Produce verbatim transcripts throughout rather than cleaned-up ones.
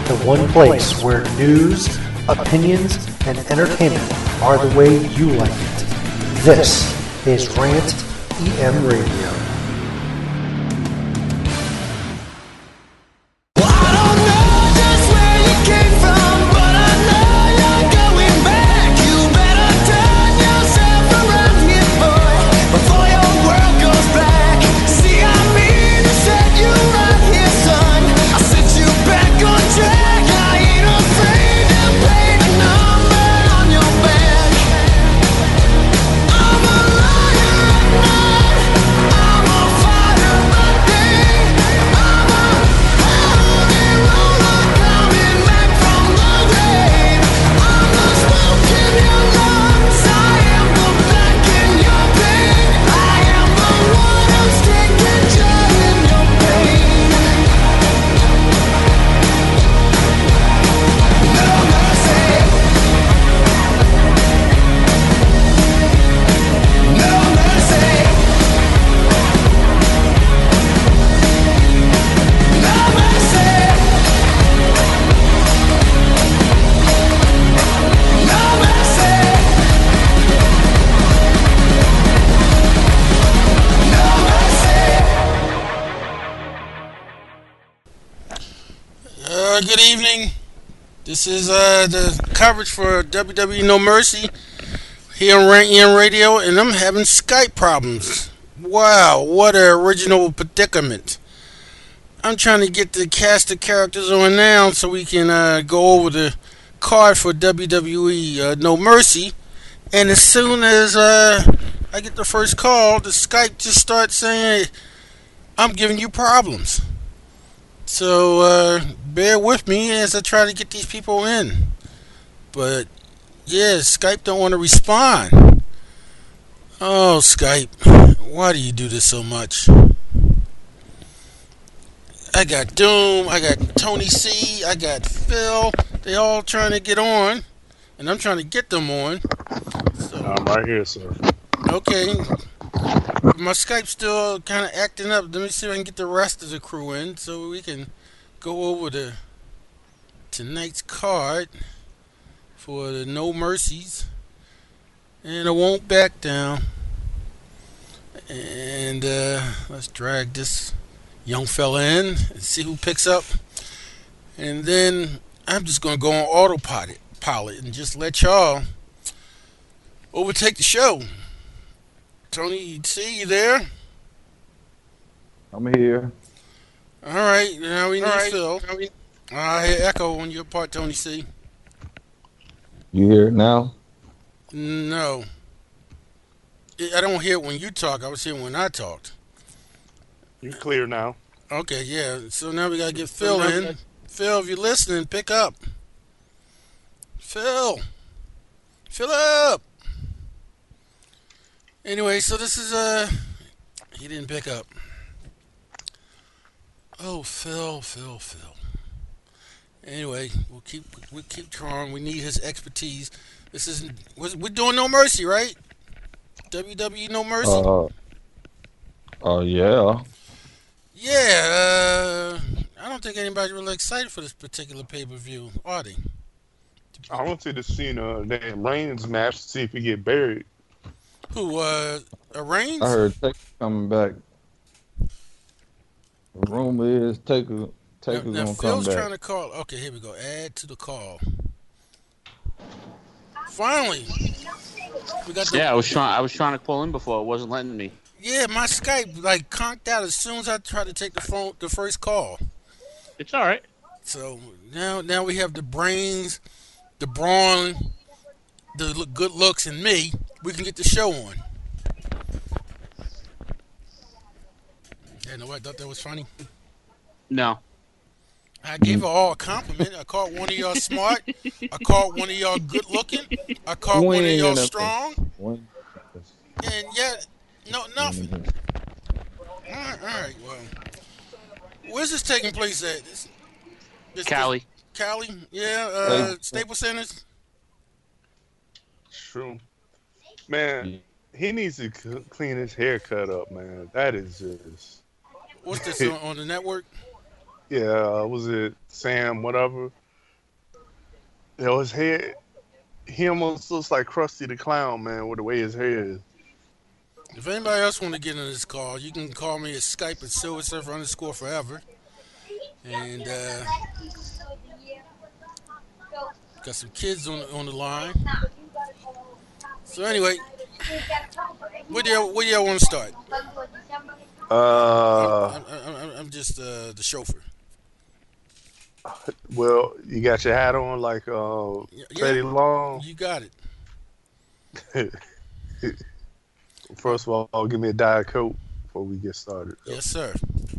the one place where news, opinions, and entertainment are the way you like it. This is Rant E M Radio. This is uh, the coverage for W W E No Mercy here on Rant E M Radio, and I'm having Skype problems. Wow, what an original predicament. I'm trying to get the cast of characters on now so we can uh, go over the card for W W E uh, No Mercy, and as soon as uh, I get the first call, the Skype just starts saying, I'm giving you problems. So, uh, bear with me as I try to get these people in. But, yeah, Skype don't want to respond. Oh, Skype, why do you do this so much? I got Doom, I got Tony C, I got Phil. They all trying to get on, and I'm trying to get them on. So, I'm right here, sir. Okay. My Skype's still kind of acting up. Let me see if I can get the rest of the crew in so we can go over the tonight's card for the No Mercies. And I won't back down. And uh, let's drag this young fella in and see who picks up. And then I'm just going to go on autopilot pilot and just let y'all overtake the show. Tony C, you there? I'm here. All right, now we need All right. Phil. I hear echo on your part, Tony C. You hear it now? No. I don't hear it when you talk. I was hearing when I talked. You're clear now. Okay, yeah. So now we got to get Phil in. Phil, if you're listening, pick up. Phil. Fill up. Anyway, so this is, uh, he didn't pick up. Oh, Phil, Phil, Phil. Anyway, we'll keep, we'll keep trying. We need his expertise. This isn't, we're doing No Mercy, right? W W E No Mercy? Uh, uh yeah. Yeah, uh, I don't think anybody's really excited for this particular pay-per-view, are they? I want to see uh, that Reigns match to see if he get buried. Who, uh, Reigns? I heard Taker coming back. The rumor is Taker, Taker's now, now gonna Phil's come back. trying to call. Okay, here we go. Add to the call. Finally, we got the, yeah. I was trying. I was trying to call in before. It wasn't letting me. Yeah, my Skype like conked out as soon as I tried to take the phone, the first call. It's all right. So now, now we have the brains, the brawn, the look, good looks, and me. We can get the show on. Yeah, no, I thought that was funny. No. I gave her all a compliment. I called one of y'all smart. I called one of y'all good looking. I called one of y'all strong. And yet, no, nothing. All right, all right, well. Where's this taking place at? This, this, Cali. This, Cali? Yeah, uh, Staples Centers? True. Man, he needs to clean his haircut up, man. That is just... What's this, on, on the network? Yeah, was it Sam? Whatever. You know, his head. He almost looks like Krusty the Clown, man, with the way his hair is. If anybody else want to get in this call, you can call me at Skype at Silver Surfer underscore forever. And uh, got some kids on on the line. So anyway, where do y'all, where do y'all want to start? I'm, Uh, I'm, I'm, I'm just uh, the chauffeur. well, you got your hat on like uh, Yeah, Teddy Long. you got it. First of all, give me a Diet Coke before we get started. Yes, sir.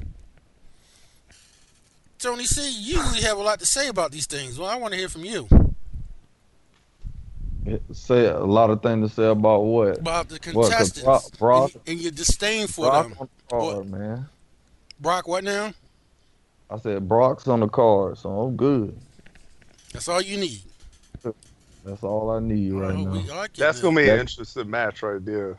Tony C, you usually have a lot to say about these things. Well, I want to hear from you Say a lot of things to say about what? about the What? 'Cause contestants Brock, Brock, and, and your disdain for Brock them. on the card, man. Brock, what now? I said Brock's on the card, so I'm good. That's all you need. That's all I need right Oh, now. we are getting That's a- gonna be an That- interesting match right there.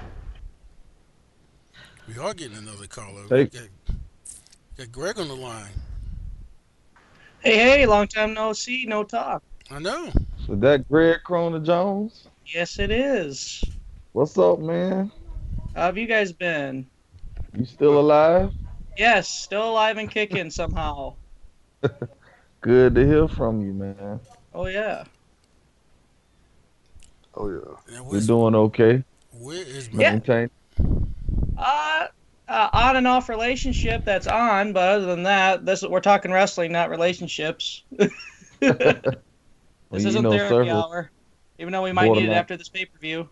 We are getting another caller. Hey. We got, got Greg on the line. Hey, hey, long time no see, no talk. I know. So that Greg Crona Jones, Yes, it is. what's up, man? How have you guys been? You still alive? Yes, still alive and kicking somehow. Good to hear from you, man. Oh, yeah. Oh yeah. Now, We're where's, doing okay. where is Yeah. Maintain. Uh, uh, on and off relationship that's on, but other than that, this we're talking wrestling, not relationships. Well, This you isn't know, therapy Surfer- hour, even though we might need it Borderline. after this pay-per-view.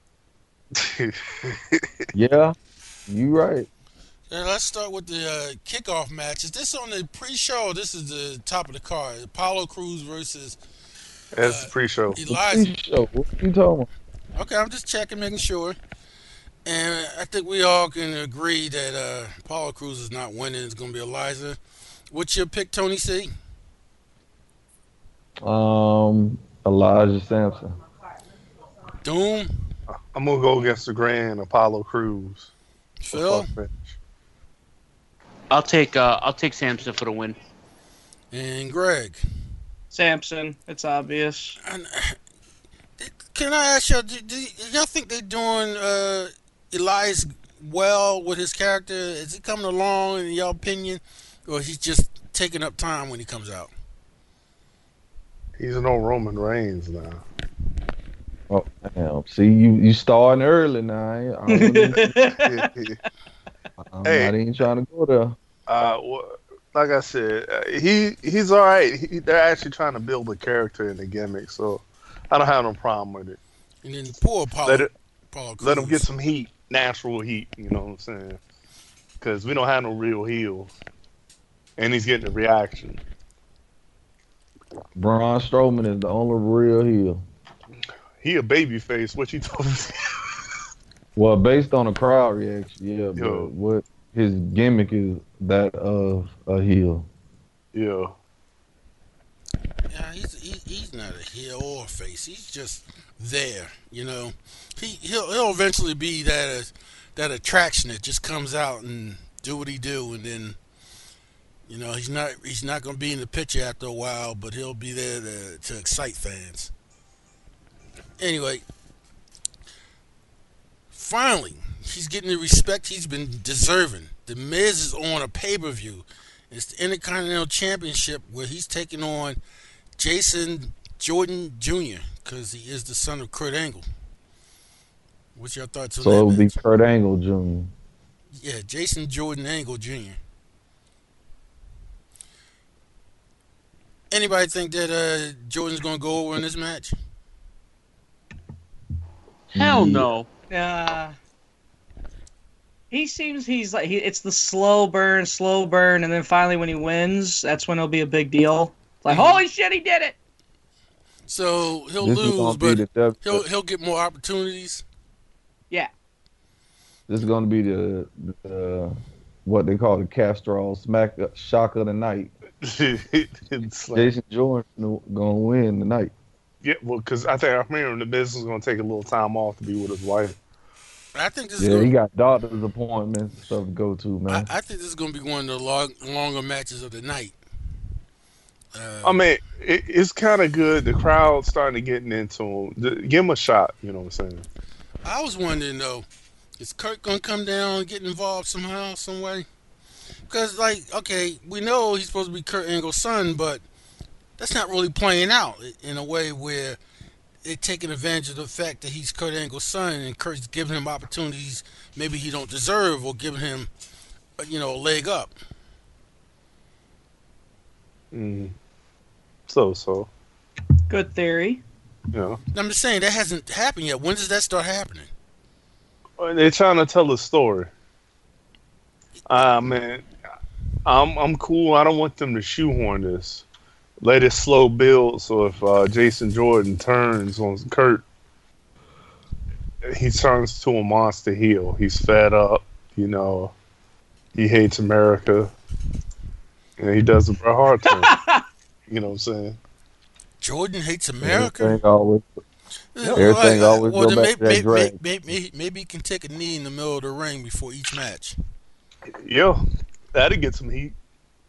Yeah, you right. Now, let's start with the uh, kickoff match. Is this on the pre-show? Or this is the top of the card. Apollo Crews versus That's the pre-show. Eliza. Show. What you talking about? Okay, I'm just checking, making sure. And I think we all can agree that uh, Apollo Crews is not winning. It's going to be Eliza. What's your pick, Tony C? Um, Elijah Sampson. Doom? I'm gonna go against the Grand Apollo Crews. Phil? I'll take uh, I'll take Samson for the win. And Greg? Samson, it's obvious. And, uh, can I ask y'all, do, do y'all think they're doing uh, Elias well with his character? Is he coming along, in y'all opinion? Or he's just taking up time when he comes out? He's no Roman Reigns now. Oh, damn. See, you you starting early now. I, I wasn't even- I'm Hey. not even trying to go there. Uh, wha- like I said, uh, he he's all right. He, they're actually trying to build a character in the gimmick, so I don't have no problem with it. And then poor Apollo, Let it Apollo Crews. let him get some heat, natural heat. You know what I'm saying? Because we don't have no real heels, and he's getting a reaction. Braun Strowman is the only real heel. He a baby face. What you talking? Well, based on the crowd reaction, yeah, but Yo. what his gimmick is that of a heel. Yeah. Yeah, he's he, he's not a heel or a face. He's just there, you know. He he'll he'll eventually be that uh, that attraction that just comes out and do what he do, and then you know he's not he's not going to be in the picture after a while, but he'll be there to to excite fans. Anyway, finally he's getting the respect he's been deserving. The Miz is on a pay per view. It's the Intercontinental Championship where he's taking on Jason Jordan Junior because he is the son of Kurt Angle. What's your thoughts on So that? it would be match? Kurt Angle Junior Yeah, Jason Jordan Angle Junior Anybody think that uh, Jordan's going to go over in this match? Hell Yeah. no. Uh, he seems he's like he, it's the slow burn, slow burn, and then finally when he wins, that's when it'll be a big deal. It's like, Mhm. holy shit, he did it! So he'll This is lose, gonna be but the W- he'll he'll get more opportunities. This is gonna be the, the what they call the Castrol Smack Shock of the Night. It's like- Jason Jordan gonna win tonight. yeah, well, because I think I'm hearing the business is gonna take a little time off to be with his wife. I think this is Yeah, going. he got doctor's appointments and stuff to go to, I, man. I think this is going to be one of the long, longer matches of the night. Uh, I mean, it, it's kind of good. The crowd's starting to get into him. Th- Give him a shot. You know what I'm saying? I was wondering though, is Kurt gonna come down and get involved somehow, some way? Because like, okay, we know he's supposed to be Kurt Angle's son, but that's not really playing out in a way where they're taking advantage of the fact that he's Kurt Angle's son and Kurt's giving him opportunities maybe he don't deserve or giving him, uh, you know, a leg up. Mm. So so. Good theory. You know, I'm just saying that hasn't happened yet. When does that start happening? And they're trying to tell a story. Ah man, I'm I'm cool. I don't want them to shoehorn this. Let it slow build. So if uh, Jason Jordan turns on Kurt, he turns to a monster heel. He's fed up. You know, he hates America, and he does a Bret Hart thing. You know what I'm saying? Jordan hates America. Everything always, Yeah, everything well, always well, go then back to maybe, that drag. maybe, maybe, maybe he can take a knee in the middle of the ring before each match. Yeah, that'd get some heat.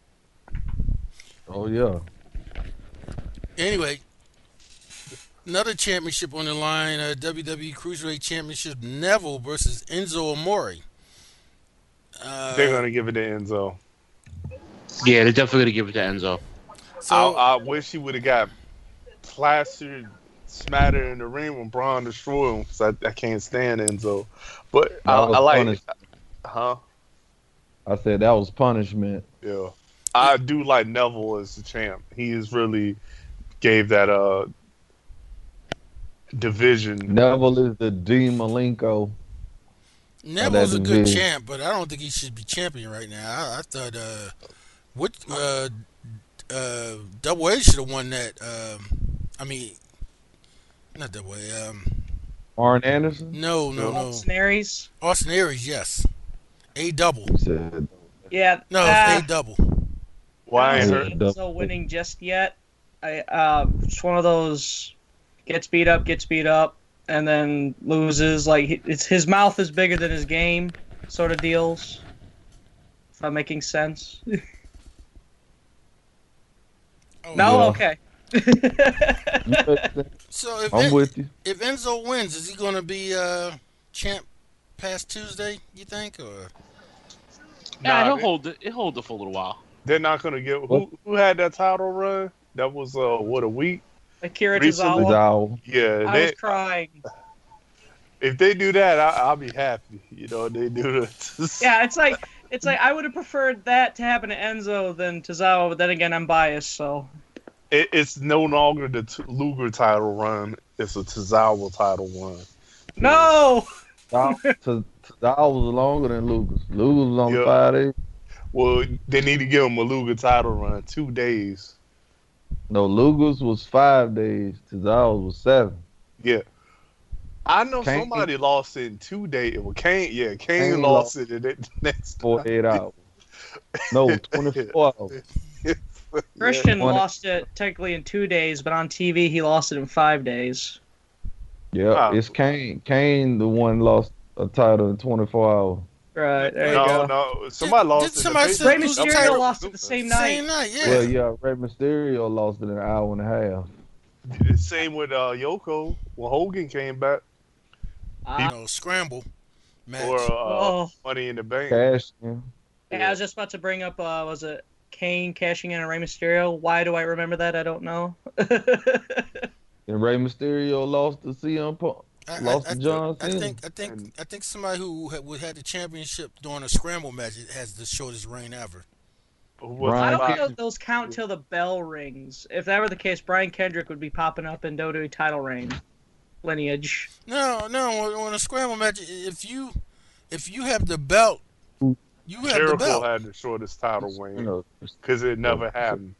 Oh yeah. Anyway, another championship on the line, uh, W W E Cruiserweight Championship, Neville versus Enzo Amore. Uh, They're gonna give it to Enzo. Yeah, they're definitely gonna give it to Enzo. so, I, I wish he would have got plastered, smattered in the ring when Braun destroyed him. Cause I, I can't stand Enzo, but I, That was I like, punishment. huh? I said that was punishment. Yeah, I do like Neville as the champ. He is really gave that uh division. Neville is the D Malenko. Neville's a that good division. champ, but I don't think he should be champion right now. I, I thought, uh, what, uh, uh, Double A should have won that. Um, I mean, not Double A. Um, Arn Anderson. no, no, no. Austin Aries. Austin Aries, yes. A double. He said Yeah. No, uh, it's A double. Why I ain't don't hurt? see Enzo winning just yet. I uh, it's one of those gets beat up, gets beat up, and then loses. Like he- it's his mouth is bigger than his game, sort of deals. If I'm making sense. Oh, No, Yeah. okay. You bet- So if I'm En- with you. if Enzo wins, is he going to be uh, champ past Tuesday? You think, or Yeah, Nah, he'll they- hold it. He'll hold it for a little while. They're not gonna get who who had that title run. That was uh what a week. Akira Recently- Tozawa. Zawa. Yeah, I they, was crying. if they do that, I, I'll be happy. You know, they do the Yeah, it's like it's like I would have preferred that to happen to Enzo than Tozawa, but then again, I'm biased, so. It, it's no longer the t- Luger title run. It's a Tozawa title run. No. Zawa to- Zawa was longer than Lucas. Lucas was on Yeah. five days. Well, they need to give him a Luger title run, two days. No, Lucas was five days. Zawa was seven. Yeah. I know Kane- somebody lost it in two days. Well, Kane, yeah, Kane, Kane lost lost it in the next Forty-eight hours. No, twenty-four hours. Christian One- lost it technically in two days, but on T V he lost it in five days. Yeah, Ah. it's Kane. Kane, the one lost a title in twenty-four hours. Right, there you No, go. no, somebody Did- lost did it. in the somebody base- say Rey lose the Mysterio title? lost it the same same night. night? Yeah. Well, yeah, Rey Mysterio lost it in an hour and a half. The same with uh, Yoko when Hogan came back, Uh, You know, scramble match. or uh, oh, Money in the Bank. Cash in. yeah, I was just about to bring up. Uh, was it Kane cashing in on Rey Mysterio? Why do I remember that? I don't know. And Rey Mysterio lost to C M Punk. I, Lost I, to John I, I Cena. think I think And- I think somebody who had, who had the championship during a scramble match has the shortest reign ever. Who was Brian I the don't five- know if those count till the bell rings. If that were the case, Brian Kendrick would be popping up in W W E title reign lineage. No, no. On, on a scramble match, if you if you have the belt, you have the Jericho belt. had the shortest title You reign know, because it never happened.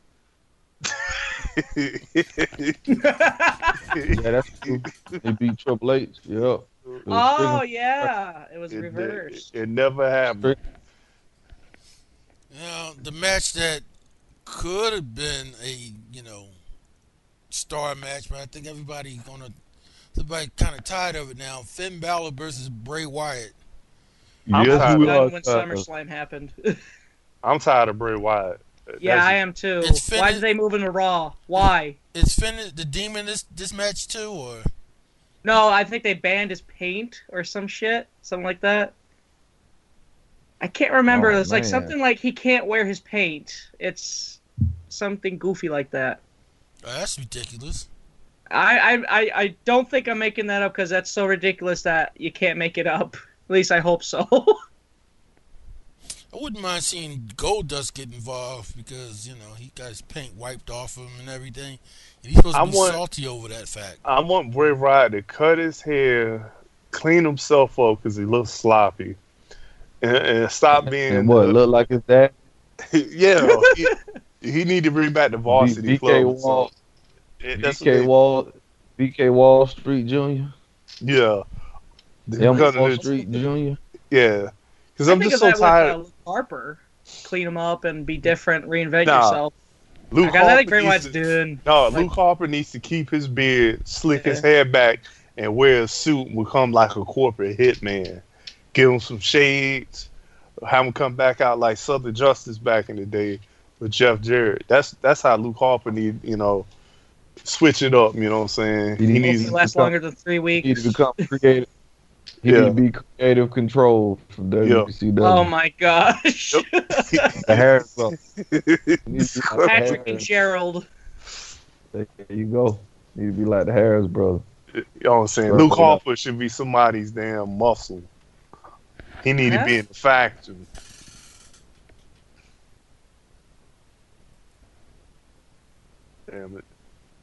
yeah, that's true. They beat Triple H. Yeah. It was Oh freaking- yeah, it was It, reversed. it, it never happened. You know, the match that could have been a you know star match, but I think everybody gonna everybody kind of tired of it now. Finn Balor versus Bray I'm Yes, tired we of are Done when tired of- SummerSlam happened. I'm tired of Bray Wyatt. Yeah, That's- I am too. It's Why finished- did they move into Raw? Why? Is Finn the demon this this match too, or No, I think they banned his paint or some shit, something like that. I can't remember. Oh, It's like man. something like he can't wear his paint. It's something goofy like that. oh, that's ridiculous. I I, I, I don't think I'm making that up because that's so ridiculous that you can't make it up. At least I hope so. I wouldn't mind seeing Goldust get involved because you know he got his paint wiped off him and everything. And he's supposed to I be want- salty over that fact. I want Bray Wyatt to cut his hair, clean himself up because he looks sloppy, and, and stop being. And what, uh, look like his dad? yeah, he, he need to bring back the varsity B K clothes. Wall, So, yeah, that's B what K they- Wall, B K Wall Street Junior, Yeah, M Because Wall of the- Street Junior yeah. Because I I'm think just of so that tired. with uh, Luke Harper. Clean him up and be different, reinvent Nah, yourself. Luke Because I think Harper Bray needs Wyatt's to- doing. No, like- Luke Harper needs to keep his beard, slick his Yeah. hair back, and wear a suit and become like a corporate hitman. Give him some shades, have him come back out like Southern Justice back in the day with Jeff Jarrett. That's that's how Luke Harper need, you know, switch it up. You know what I'm saying? He He needs- needs. Hopefully lasts become- longer than three He need weeks. to become creative. He Yeah. need to be creative control from W C W. Oh my gosh. The hair up. He needs to be like the Patrick and Harris. Gerald. There you go. Need to be like the Harris brother. You know what I'm saying? Sure, Luke yeah. Harper should be somebody's damn muscle. He need to be Yeah. in the factory. Damn it.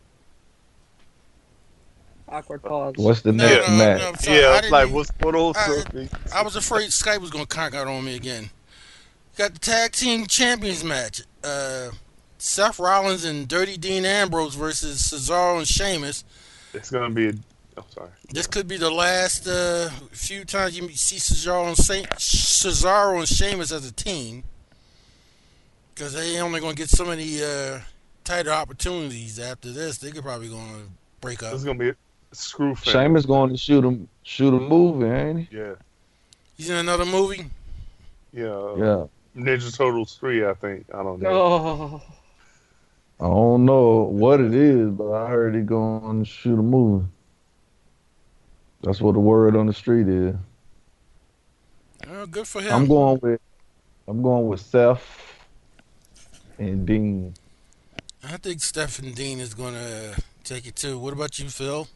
Awkward pause. What's the No, next no, match? no, I'm sorry, I Yeah, didn't like even- what's what else? I- I was afraid Skype was gonna conk out on me again. Got the tag team champions match. Uh, Seth Rollins and Dirty Dean Ambrose versus Cesaro and Sheamus. It's gonna be. A, I'm sorry. This could be the last uh, few times you see Cesaro and, Saint, Cesaro and Sheamus as a team. Because they only going to get so many uh, tighter opportunities after this. They could probably going to break up. It's gonna be a screw fan. Sheamus going to shoot him, shoot a movie, ain't he? Yeah, He's in another movie. yeah, Yeah. Ninja Turtles three, I think. I don't know. Oh. I don't know what it is, but I heard he going to shoot a movie. That's what the word on the street is. Oh, good for him. I'm going with, I'm going with Seth and Dean. I think Stephen Dean is going to take it too. What about you, Phil?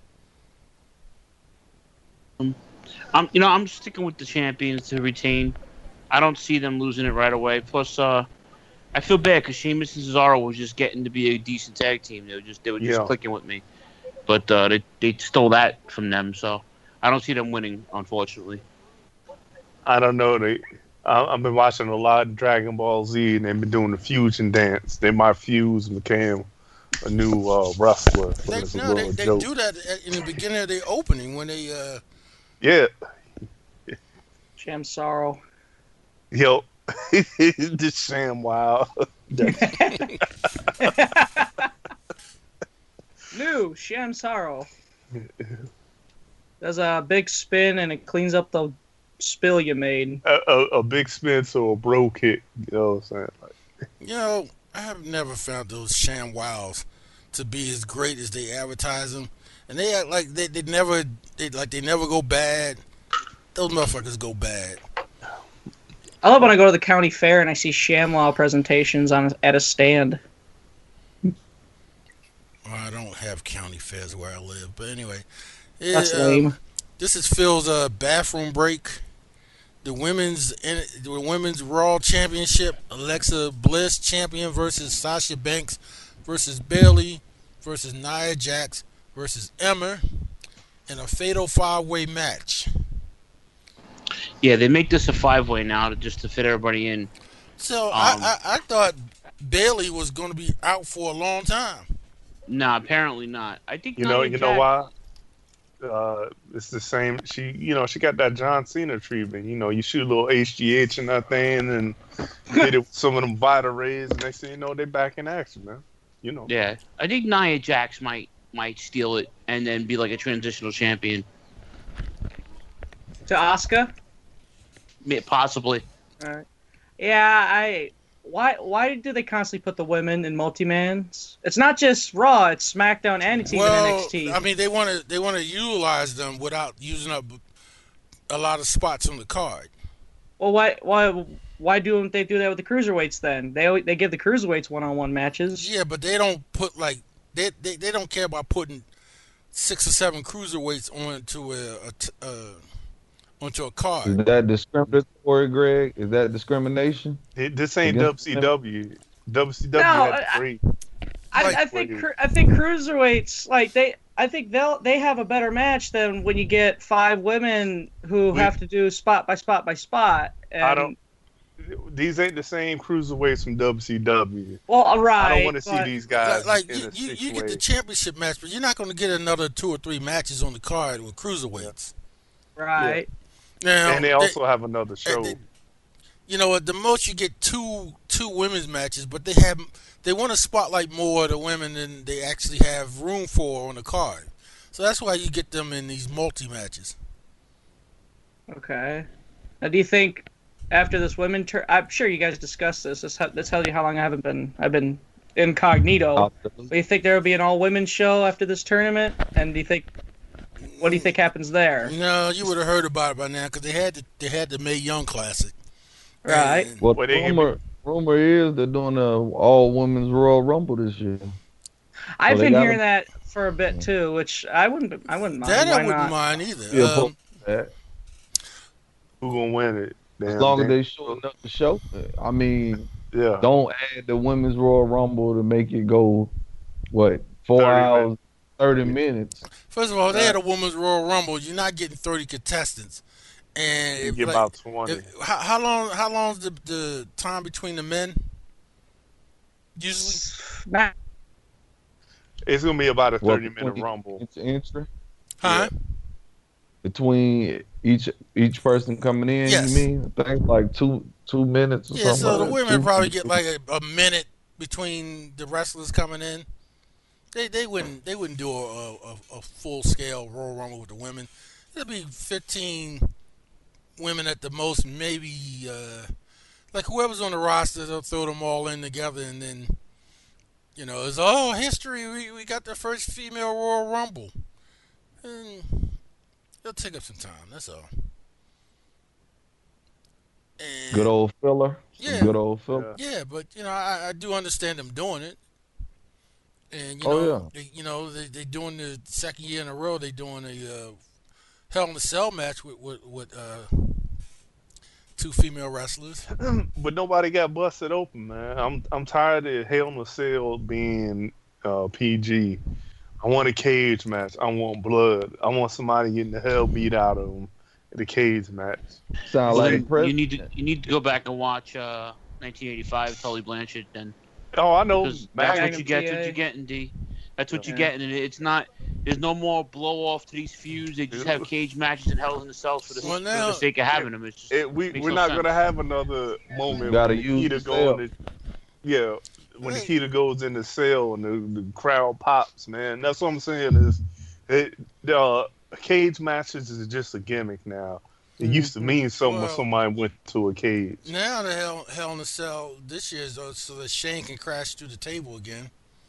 I'm, you know, I'm sticking with the champions to retain. I don't see them losing it right away. Plus, uh, I feel bad because Sheamus and Cesaro was just getting to be a decent tag team. They were just, they were just Yeah. clicking with me, but uh, they they stole that from them. So I don't see them winning, unfortunately. I don't know. They. I, I've been watching a lot of Dragon Ball Z, and they've been doing the fusion dance. They might fuse and became a new uh, wrestler. But They, it's a no, they, little they joke. do that at- in the beginning of the opening when they. Uh, Yeah. Sham Sorrow. Yo. This Sham Wow. New Sham Sorrow. Does a big spin and it cleans up the spill you made. a, a, a big spin, so a bro kick. You know what I'm saying? Like, you know, I have never found those sham wows to be as great as they advertise them, and they act like they, they never they like they never go bad. Those motherfuckers go bad. I love when I go to the county fair and I see ShamWow presentations on at a stand. Well, I don't have county fairs where I live, but anyway, yeah, That's uh, lame. This is Phil's uh, bathroom break. The women's the women's Raw Championship. Alexa Bliss champion versus Sasha Banks versus Bayley versus Nia Jax versus Emma in a fatal five-way match. Yeah, they make this a five way now to just to fit everybody in. So Um, I, I I thought Bayley was going to be out for a long time. Nah, apparently not. I think you know, Nia you know Jax- why? Uh, it's the same. She, you know, she got that John Cena treatment. You know, you shoot a little H G H in that thing, and hit it with some of them Vita rays, and next thing you know, they back in action, man. You know. Yeah, I think Nia Jax might might steal it and then be like a transitional champion, To Asuka? May- possibly. Alright. Yeah, I why why do they constantly put the women in multi-mans? It's not just Raw, it's SmackDown and it's even well, N X T. I mean, they want to they want to utilize them without using up a lot of spots on the card. Well, why why why don't they do that with the cruiserweights then? They always, they give the cruiserweights one-on-one matches. Yeah, but they don't put like they they, they don't care about putting six or seven cruiserweights onto a, a, a onto a card. Is that discriminatory, Greg? Is that discrimination? It, this ain't Against W C W. W C W No, had I- three. I, Like- I think cru- I think cruiserweights like they I think they'll they have a better match than when you get five women who We- have to do spot by spot by spot. And, I don't. These ain't the same cruiserweights from W C W. Well, right. I don't want to see but- these guys Like, like in you, a you, six you get the way. championship match, but you're not going to get another two or three matches on the card with cruiserweights. Right. Now, And they also have another show. they- you know, at the most you get two two women's matches, but they have they want to spotlight more of the women than they actually have room for on the card. So that's why you get them in these multi matches. Okay. Now, do you think after this women tour, I'm sure you guys discussed this. This that tells you how long I haven't been. I've been incognito. Do you think there will be an all women show after this tournament? And do you think what do you think happens there? No, you would have heard about it by now because they had the, they had the Mae Young Classic. Right. And- Well, Well, they give rumor rumor is they're doing a all women's Royal Rumble this year. I've they been got hearing them- that for a bit too, which I wouldn't. I wouldn't mind. that Why I wouldn't not? mind either. Yeah, Um, but Who gonna win it? as Damn long as thing. they showing up the show, I mean, Yeah. don't add the women's Royal Rumble to make it go what four thirty hours, minutes. thirty minutes. First of all, they had a women's Royal Rumble. You're not getting thirty contestants, and You if, get like, about twenty. if- how, how long? How long's the the time between the men? Usually, Matt, It's gonna be about a What, thirty minute between rumble. Each entry huh? between each each person coming in. Yes. You mean? I think like two two minutes or Yeah. something. So the like that. women Two- probably get like a, a minute between the wrestlers coming in. They they wouldn't they wouldn't do a, a, a full scale Royal Rumble with the women. It'll be fifteen women at the most, maybe. Uh, like whoever's on the roster, they'll throw them all in together, and then, you know, it's oh history. We we got the first female Royal Rumble, and it'll take up some time. That's all. And, Good old filler. Some Yeah. Good old filler. yeah, but you know, I, I do understand them doing it, and you Oh, know, they, you know, they they doing the second year in a row. They doing a uh, Hell in a Cell match with with, with uh, two female wrestlers. But nobody got busted open, man. I'm I'm tired of Hell in a Cell being uh, P G. I want a cage match. I want blood. I want somebody getting the hell beat out of them in the cage match. Sound Well, like then the president. you need to you need to go back and watch uh, nineteen eighty-five Tully Blanchard then, Oh, I know. because Mac- that's what you get. That's Magnum what T A. you're getting, D. That's what you're Yeah. getting, and it's not. There's no more blow off to these feuds. They just have cage matches and Hell in the Cells for the, Well, for now- the sake of having them. It's just, it, we makes we're no not sense. gonna have another moment. Gotta when use Nikita the go cell. in the, yeah, when Hey. Nikita goes in the cell and the, the crowd pops, man. That's what I'm saying. Is it the uh, cage matches is just a gimmick now. It used to mean something when Well- somebody went to a cage. Now the Hell Hell in a Cell this year is uh, so that Shane can crash through the table again.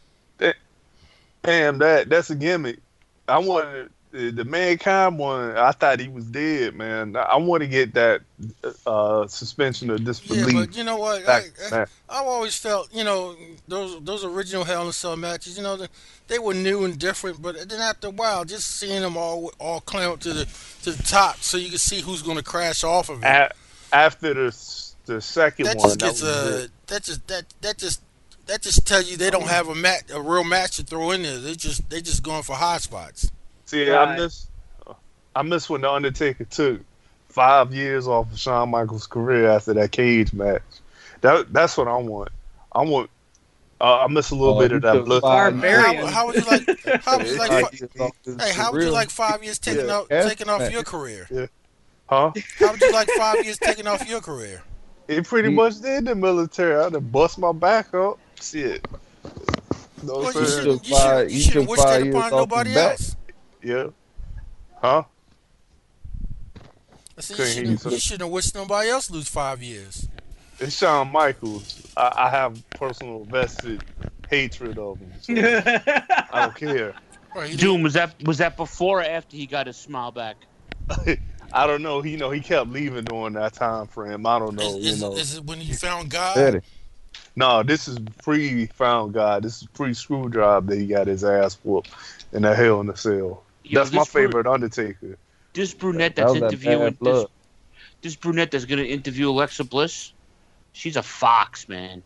Damn, that that's a gimmick. I wanted the, the Mankind one. I thought he was dead, man. I, I want to get that uh, suspension of Yeah, disbelief. but you know what? I, back I, back. I've always felt, you know, those those original Hell in a Cell matches, you know, they, they were new and different. But then after a while, just seeing them all all climb up to the to the top, so you can see who's going to crash off of it. A- after the the second that one, just that gets was uh, it. that just that that just that just tells you they don't have a match, a real match to throw in there. They just they just going for hot spots. See, I Right. miss I miss when the Undertaker took five years off of Shawn Michaels' career after that cage match. That that's what I want. I want. Uh, I miss a little Oh, bit he of that took blood. five- Barbarian. How, how would you like? How would you like? Five fi- years off his Hey, how would you career. like five years taking Yeah. off Yeah. taking off your career? Huh? How would you like five years taking off your career? It pretty He- much did the military. I'd have bust my back up. Shit. No Well, you sir. shouldn't. took You five- shouldn't. he You shouldn't took wish that five years upon off nobody his back. else. Yeah. Huh? I said you Couldn't hear you, shouldn't. sir. You shouldn't wish nobody else lose five years. it's Shawn Michaels. I, I have personal vested hatred of him. So I don't care. Right, he Doom, was that was that before or after he got his smile back? I don't know. He, you know, he kept leaving during that time frame. I don't know. Is, is, you know, is it when he found God? Eddie. no, this is pre found God. This is pre Screwdriver that he got his ass whooped in that Hell in the Cell. Yo, That's my this bru- favorite Undertaker. This brunette That that's was that interviewing bad this, blood. this brunette that's gonna interview Alexa Bliss. She's a fox, man.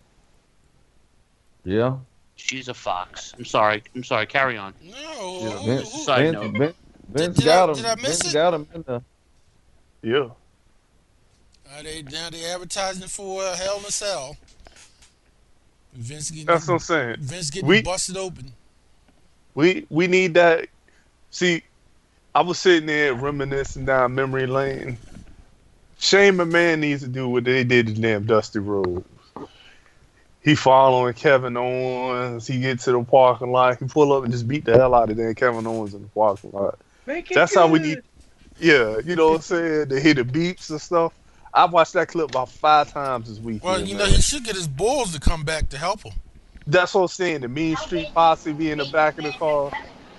Yeah. She's a fox. I'm sorry. I'm sorry. Carry on. No. Yeah, who- Vince, who- Side Vince, note. Vince, Vince did I- got him. did I miss Vince it? got him in the. Yeah. Are they now they advertising for uh, Hell in a Cell? Vince getting That's what I'm saying. Vince getting We- busted open. We we need that. See, I was sitting there reminiscing down memory lane. Shane McMahon needs to do what they did to damn Dusty Rhodes. He following Kevin Owens. He get to the parking lot. He pull up and just beat the hell out of damn Kevin Owens in the parking lot. Make it That's how we good. need. Yeah, you know what I'm saying? They hit the beeps and stuff. I watched that clip about five times this weekend. Well, you know man. he should get his bulls to come back to help him. That's what I'm saying. The Mean Street Posse be in the back of the car,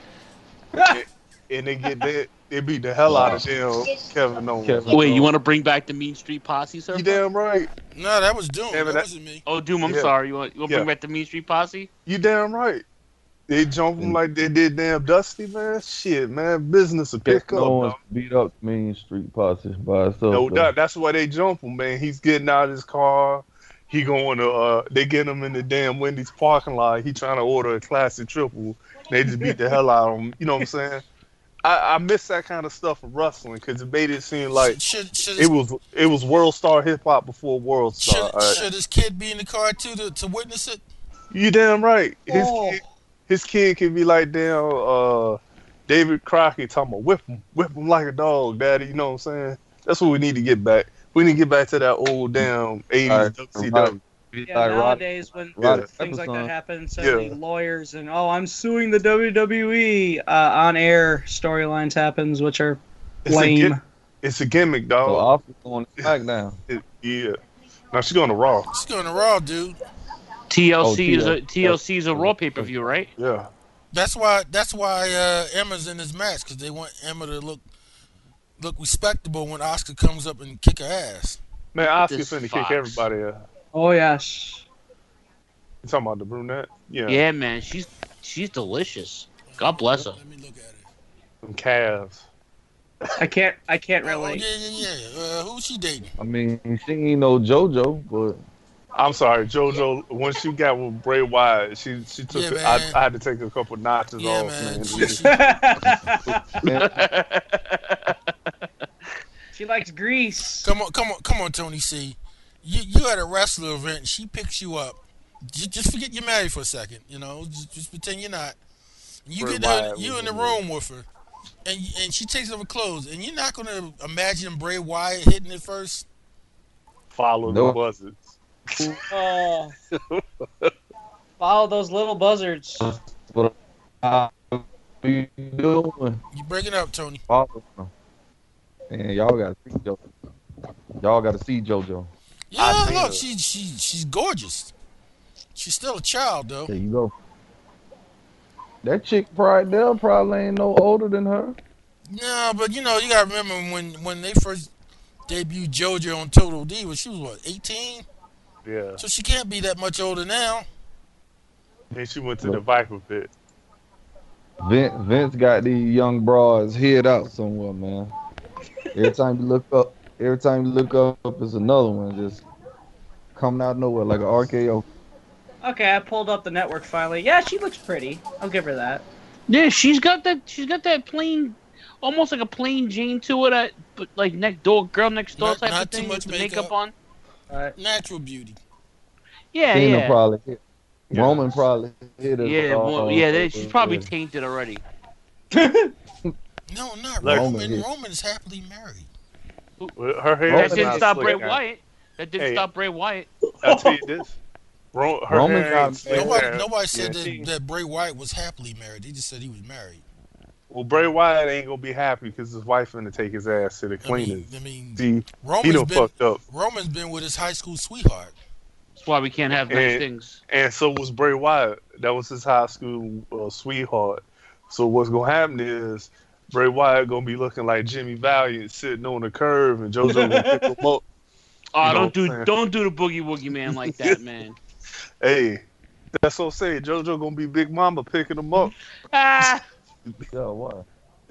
and, and they get that. They beat the hell out of them, Kevin Owens. Kevin- Wait, you want to bring back the Mean Street Posse, sir? You damn right. No, that was Doom. Yeah, but that, that- wasn't me. Oh, Doom, I'm Yeah. sorry. You want you want to Yeah. bring back the Mean Street Posse? You damn right. They jump him like they did damn Dusty, man. Shit, man. Business will pick Kevin up. Owens dog. beat up Main Street Posse by himself. No though. doubt. That's why they jump him, man. He's getting out of his car. He going to. Uh, they get him in the damn Wendy's parking lot. He trying to order a classic triple. They just beat the hell out of him. You know what I'm saying? I, I miss that kind of stuff from wrestling because it made it seem like should should it his, was it was World Star Hip Hop before World Star. should, all right? should his kid be in the car too to, to witness it? You damn right. His Oh. kid, his kid can be like damn uh, David Crockett talking about whip him, whip him like a dog, daddy. You know what I'm saying? That's what we need to get back. We need to get back to that old damn eighties All right, W C W. Yeah, Like Rod- nowadays when Roddy things like that Piperson. happen, so Yeah. many lawyers and oh, I'm suing the W W E uh, on air storylines happens, which are It's a, lame. gim- it's a gimmick, So dog. Office on SmackDown. It- yeah. Now she's going to Raw. He's going to Raw, dude. T L C Oh, is a T L C. T L C is a Raw pay per view, right? Yeah. That's why. That's why uh, Emma's in this match because they want Emma to look look respectable when Oscar comes up and kick her ass. Man, Oscar this finna fox. kick everybody out. Oh yes. You talking about the brunette? Yeah. Yeah, man, she's she's delicious. God bless her. Let me look at it. Them calves. I can't. I can't Oh, relate. yeah, yeah, yeah. Uh, who's she dating? I mean, she ain't no JoJo, but I'm sorry, JoJo. When she got with Bray Wyatt, she she took. Yeah, it, man. I, I had to take a couple notches Yeah, off, man. man. She, she, She likes grease. come on, come on, come on, Tony C. You you at a wrestler event. She picks you up. Just, just forget you're married for a second. You know, just, just pretend you're not. You Bray get her, Wyatt you was in the in room with her, and and she takes off her clothes, and you're not gonna imagine Bray Wyatt hitting it first. Follow No. the buzzards. Oh. Follow those little buzzards. what I be doing. You breaking up, Tony. Follow them. Man, y'all gotta see JoJo. Y'all gotta see JoJo. Yeah, I seen look, her. she she she's gorgeous. She's still a child though. There you go. That chick right there probably ain't no older than her. No, but you know you gotta remember when when they first debuted JoJo on Total Divas, she was what eighteen, Yeah. so she can't be that much older now. Then she went to the Viper pit. Vince, Vince got these young broads hid out somewhere, man. Every time you look up, every time you look up, is another one just coming out of nowhere like an R K O. Okay, I pulled up the network finally. Yeah, she looks pretty. I'll give her that. Yeah, she's got that. She's got that plain, almost like a plain Jane to it. That, but like next door, girl next door Not- type not of too thing much with the makeup. makeup on. Alright. Natural beauty. Yeah, Cena yeah, probably hit. Yeah. Roman probably hit her. yeah, uh, well, yeah. They, uh, she's probably uh, tainted already. No, not Like- Roman. Roman is happily married. Her hair That is didn't not stop slick Bray now. Wyatt. That didn't Hey. stop Bray Wyatt. I'll tell you this. Ro- her Roman hair got ain't slick Nobody now. nobody said Yeah, she- that, that Bray Wyatt was happily married. They just said he was married. Well, Bray Wyatt ain't gonna be happy because his wife finna take his ass to the cleaners. I mean, I See, mean he Roman's done been fucked up. Roman's been with his high school sweetheart. That's why we can't have nice And- things. And so was Bray Wyatt. That was his high school uh, sweetheart. So what's gonna happen is Bray Wyatt gonna be looking like Jimmy Valiant sitting on the curve, and JoJo gonna pick him up. Oh, You know don't what I'm do saying? don't do the boogie woogie man like that, man. Hey, that's what I'm saying. JoJo gonna be Big Mama picking him up. Ah, Yo, what?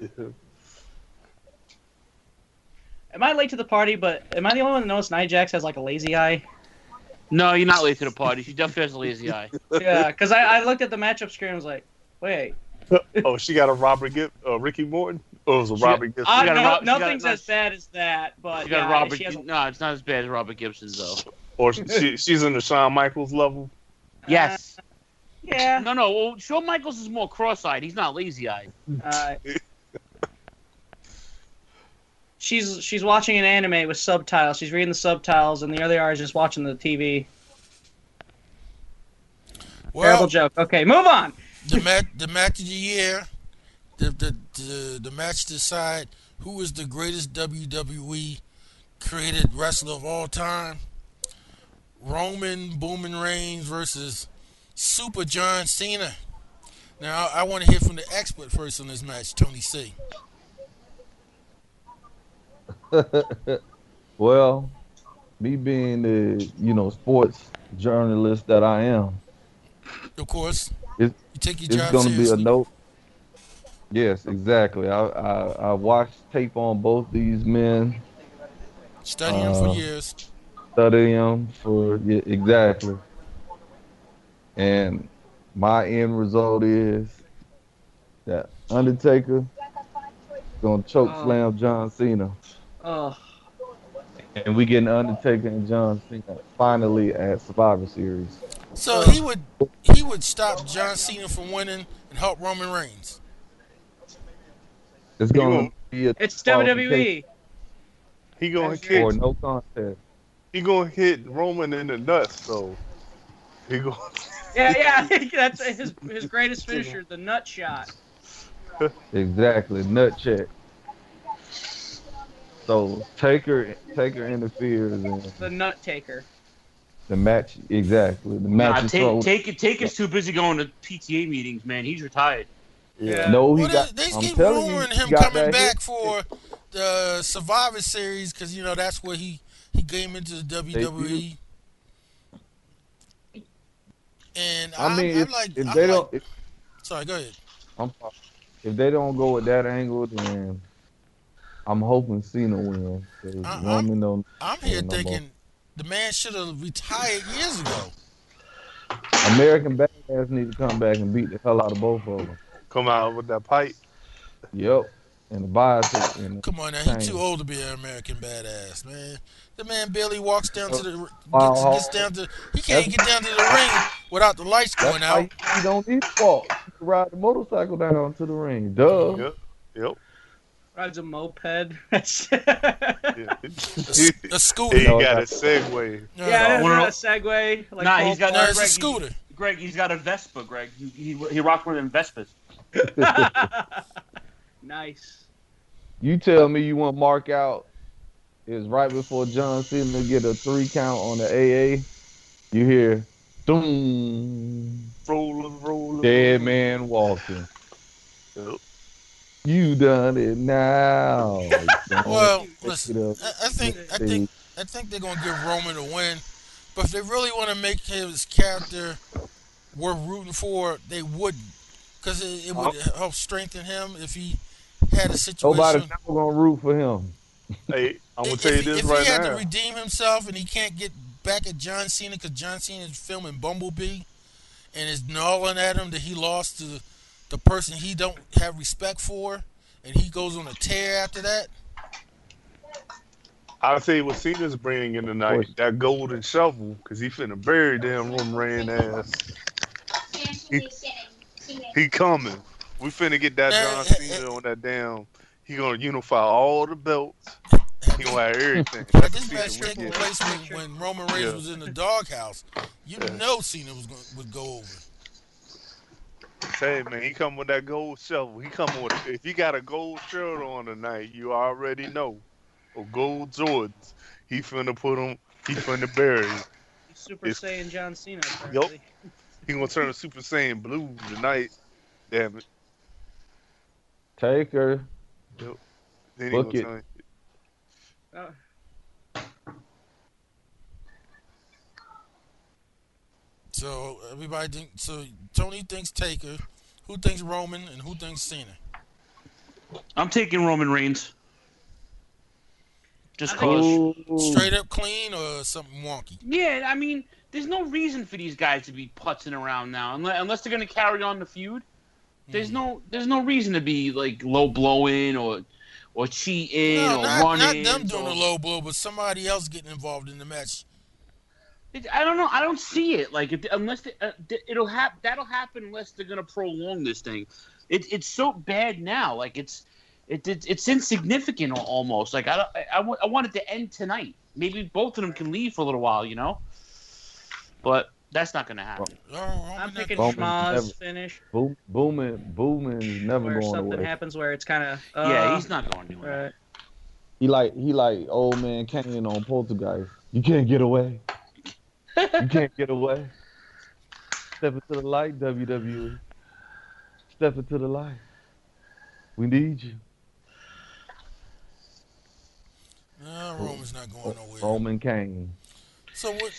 Am I late to the party? But am I the only one that knows Nia Jax has like a lazy eye? no, you're not late to the party. She definitely has a lazy eye. Yeah, because I, I looked at the matchup screen and was like, wait. Oh, she got a Robert Gibb, uh, Ricky Morton. Oh, it was a She- Robert Gibson. Uh, got a no, Rob- she got a nothing's nice- as bad as that, but She got yeah, a Robert. she has a, No, it's not as bad as Robert Gibson's though. Or she, she's in the Shawn Michaels level. Yes. yeah. No, no. Well, Shawn Michaels is more cross-eyed. He's not lazy-eyed. Uh, she's she's watching an anime with subtitles. She's reading the subtitles, and the other are just watching the T V. Terrible Well, joke. Okay, move on. the match, the match of the year, the the the, the match to decide who is the greatest W W E created wrestler of all time. Roman Boomin Reigns versus Super John Cena. Now I, I want to hear from the expert first on this match, Tony C. Well, me being the you know sports journalist that I am, Of course, It's- you take your it's job going to be a seriously. note. Yes, exactly. I, I I watched tape on both these men, Studying uh, for years. study them for yeah, exactly, and my end result is that Undertaker gonna choke Oh. slam John Cena, Oh, and we getting Undertaker and John Cena finally at Survivor Series. So he would he would stop John Cena from winning and help Roman Reigns. It's gonna won't. be a it's W W E. He gonna That's hit. or no contest. He gonna hit Roman in the nuts. So he gonna. Yeah, yeah. That's his his greatest finisher, the nut shot. Exactly, nut check. So Taker Taker interferes in The nut taker. the match. Exactly, the match Nah, is take, so. take it. Take is too busy going to P T A meetings, man. He's retired. Yeah. No, he Well, got. they, they I'm keep telling you, rumoring he him got coming that back hit. for the Survivor Series because you know that's where he he came into the W W E. And I I'm, mean, I'm if, like, if I'm they like, don't, if, sorry, go ahead. I'm, if they don't go with that angle, then I'm hoping Cena wins. 'Cause I- I'm- Roman don't. I'm here no more. thinking the man should have retired years ago. American Badass need to come back and beat the hell out of both of them. Come out with that pipe. Yep, and the bias. And Come on now, Dang. he's too old to be an American badass, man. The man barely walks down to the Wow. gets, gets down to he can't get down to the ring without the lights that's going why out. you don't need to walk. You can ride the motorcycle down to the ring. Duh. Yep. Yep. Rides a moped. That's Yeah. A, s- a scooter. He No, got a that's- segue. Yeah. yeah, that's Well, not a segue. Like Nah, Paul he's got No, Blart. it's a Greg, scooter. Greg, he's got a Vespa. Greg, he he, he rocked one of them Vespas. Nice. You tell me you want Mark out is right before John Cena get a three count on the A A. You hear, doom, Rolling, rolling. dead man walking. Yep. You done it now. Don't Well, pick listen, it up. I, I think I think I think they're gonna give Roman a win, but if they really want to make his character worth rooting for, they wouldn't, because it, it would help strengthen him if he had a situation. Nobody's never gonna root for him. Hey, I'm gonna if, tell you if- this if right he had now. to redeem himself and he can't get back at John Cena because John Cena is filming Bumblebee and is gnawing at him that he lost to the person he don't have respect for, and he goes on a tear after that. I'll tell you what Cena's bringing in tonight. That golden shovel, because he finna bury damn Roman Reigns ass. He, he coming. We finna get that John Cena on that damn. He gonna unify all the belts. He gonna have everything. Had That's this the match Cena we taking get. place when, when Roman Reigns Yeah. was in the doghouse, you Yeah. know Cena was going would go over. Say, man, he come with that gold shovel. He come with if he got a gold shirt on tonight, you already know. Or gold Jordans. He finna put him. He finna bury him. Super It's- Saiyan John Cena. Yup. Apparently. He gonna turn Super Saiyan blue tonight. Damn it. Taker. Then he Book gonna it. turn. Uh, So everybody think. So Tony thinks Taker. Who thinks Roman and who thinks Cena? I'm taking Roman Reigns. Just I think- cause. Ooh. Straight up clean or something wonky? Yeah, I mean, there's no reason for these guys to be putzing around now, unless, unless they're going to carry on the feud. There's no, there's no reason to be like low blowing or, or cheating No, or not, not running. them doing or- a low blow, but somebody else getting involved in the match. It, I don't know. I don't see it. Like it, unless they, uh, it'll hap- that'll happen unless they're gonna prolong this thing. It, it's so bad now. Like it's it, it it's insignificant al- almost. Like I, don't- I, I, want, I want it to end tonight. Maybe both of them can leave for a little while, you know. But that's not gonna happen. Oh, Roman I'm not- thinking Roman Schmaz never- finish Boom, booming, booming is never where going something away. happens where it's kind of uh, yeah, he's not going anywhere. right. He like he like old man Kane on Poltergeist. You can't get away. You can't get away. Step into the light, W W E. Step into the light. We need you. No, Roman's not going nowhere. Roman Kane. So what?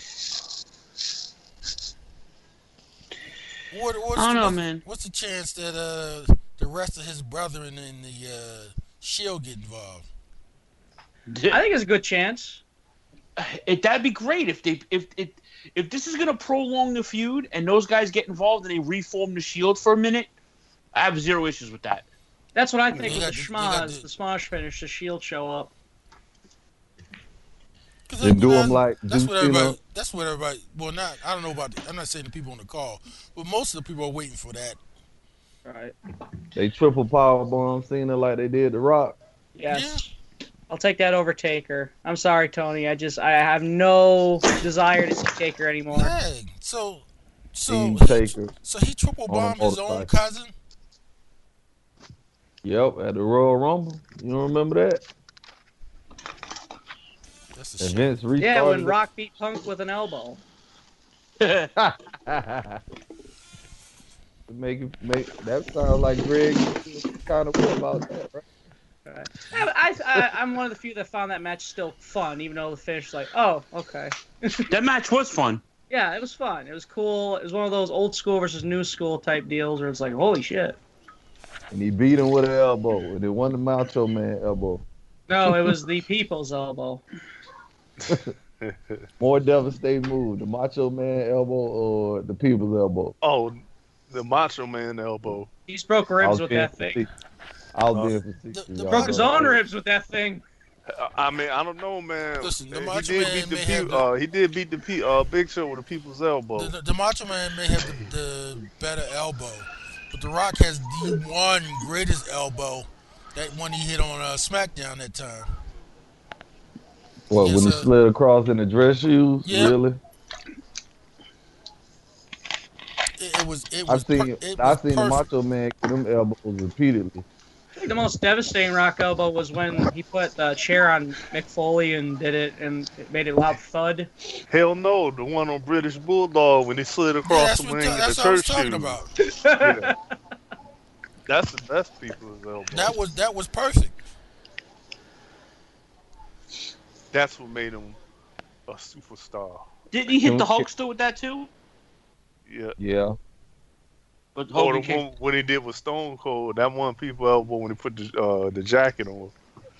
What, what's, I don't know, what's, man. What's the chance that uh, the rest of his brethren in the uh, Shield get involved? I think it's a good chance. It that'd be great if they if if if this is gonna prolong the feud and those guys get involved and they reform the Shield for a minute. I have zero issues with that. That's what I think You with got the the- you got Schmaz, the- the Smosh finish, the Shield show up. 'Cause Then that- do 'em that's- like that's do what everybody. Cena. That's what everybody. Well, not I don't know about. The, I'm not saying the people on the call, but most of the people are waiting for that. Right. They triple power bomb Cena like they did the Rock. Yes. I'll take that over Taker. I'm sorry, Tony. I just I have no desire to see Taker anymore. Hey, so so Team he, Taker. so he triple On a bombed his own motorcycle. cousin. Yep, at the Royal Rumble. You don't remember that? That's a And shame. Vince restarted. Yeah, when it. Rock beat Punk with an elbow. make it make that sound like Greg kind of what about that, right? Right. I, I, I'm one of the few that found that match still fun, even though the finish was like, oh, okay. That match was fun. Yeah, it was fun. It was cool. It was one of those old school versus new school type deals where it's like, holy shit. And he beat him with an elbow, and it wasn't the Macho Man elbow. No, it was the people's elbow. More devastating move, the Macho Man elbow or the People's elbow. Oh, the Macho Man elbow. He's broke I ribs was with there that for thing. six- I was Uh, there for six. the- the y'all Broke know his that. own ribs with that thing. I I mean, I don't know, man. Listen, the he Macho did Man beat the may pe- have the- uh, he did beat the pe- uh, Big Show with the People's elbow. The, the, the Macho Man may have the, the better elbow, but The Rock has the one greatest elbow. That one he hit on uh, SmackDown that time. What, Yes, when he sir. slid across in the dress shoes? Yeah. Really? It, it was. It I've was. seen per- it I've was seen the perfect. Macho Man get them elbows repeatedly. I think the most devastating Rock elbow was when he put the chair on Mick Foley and did it, and it made a loud thud. Hell no, the one on British Bulldog when he slid Yeah, across that's the what, ring in the that's what I was church talking shoes. about. Yeah. That's the best People's elbow. That was that was perfect. That's what made him a superstar. Didn't he hit the Can we- Hulkster with that too? Yeah. Yeah. But Or Hogan the came. one when he did with Stone Cold, that one people elbow when he put the uh, the jacket on.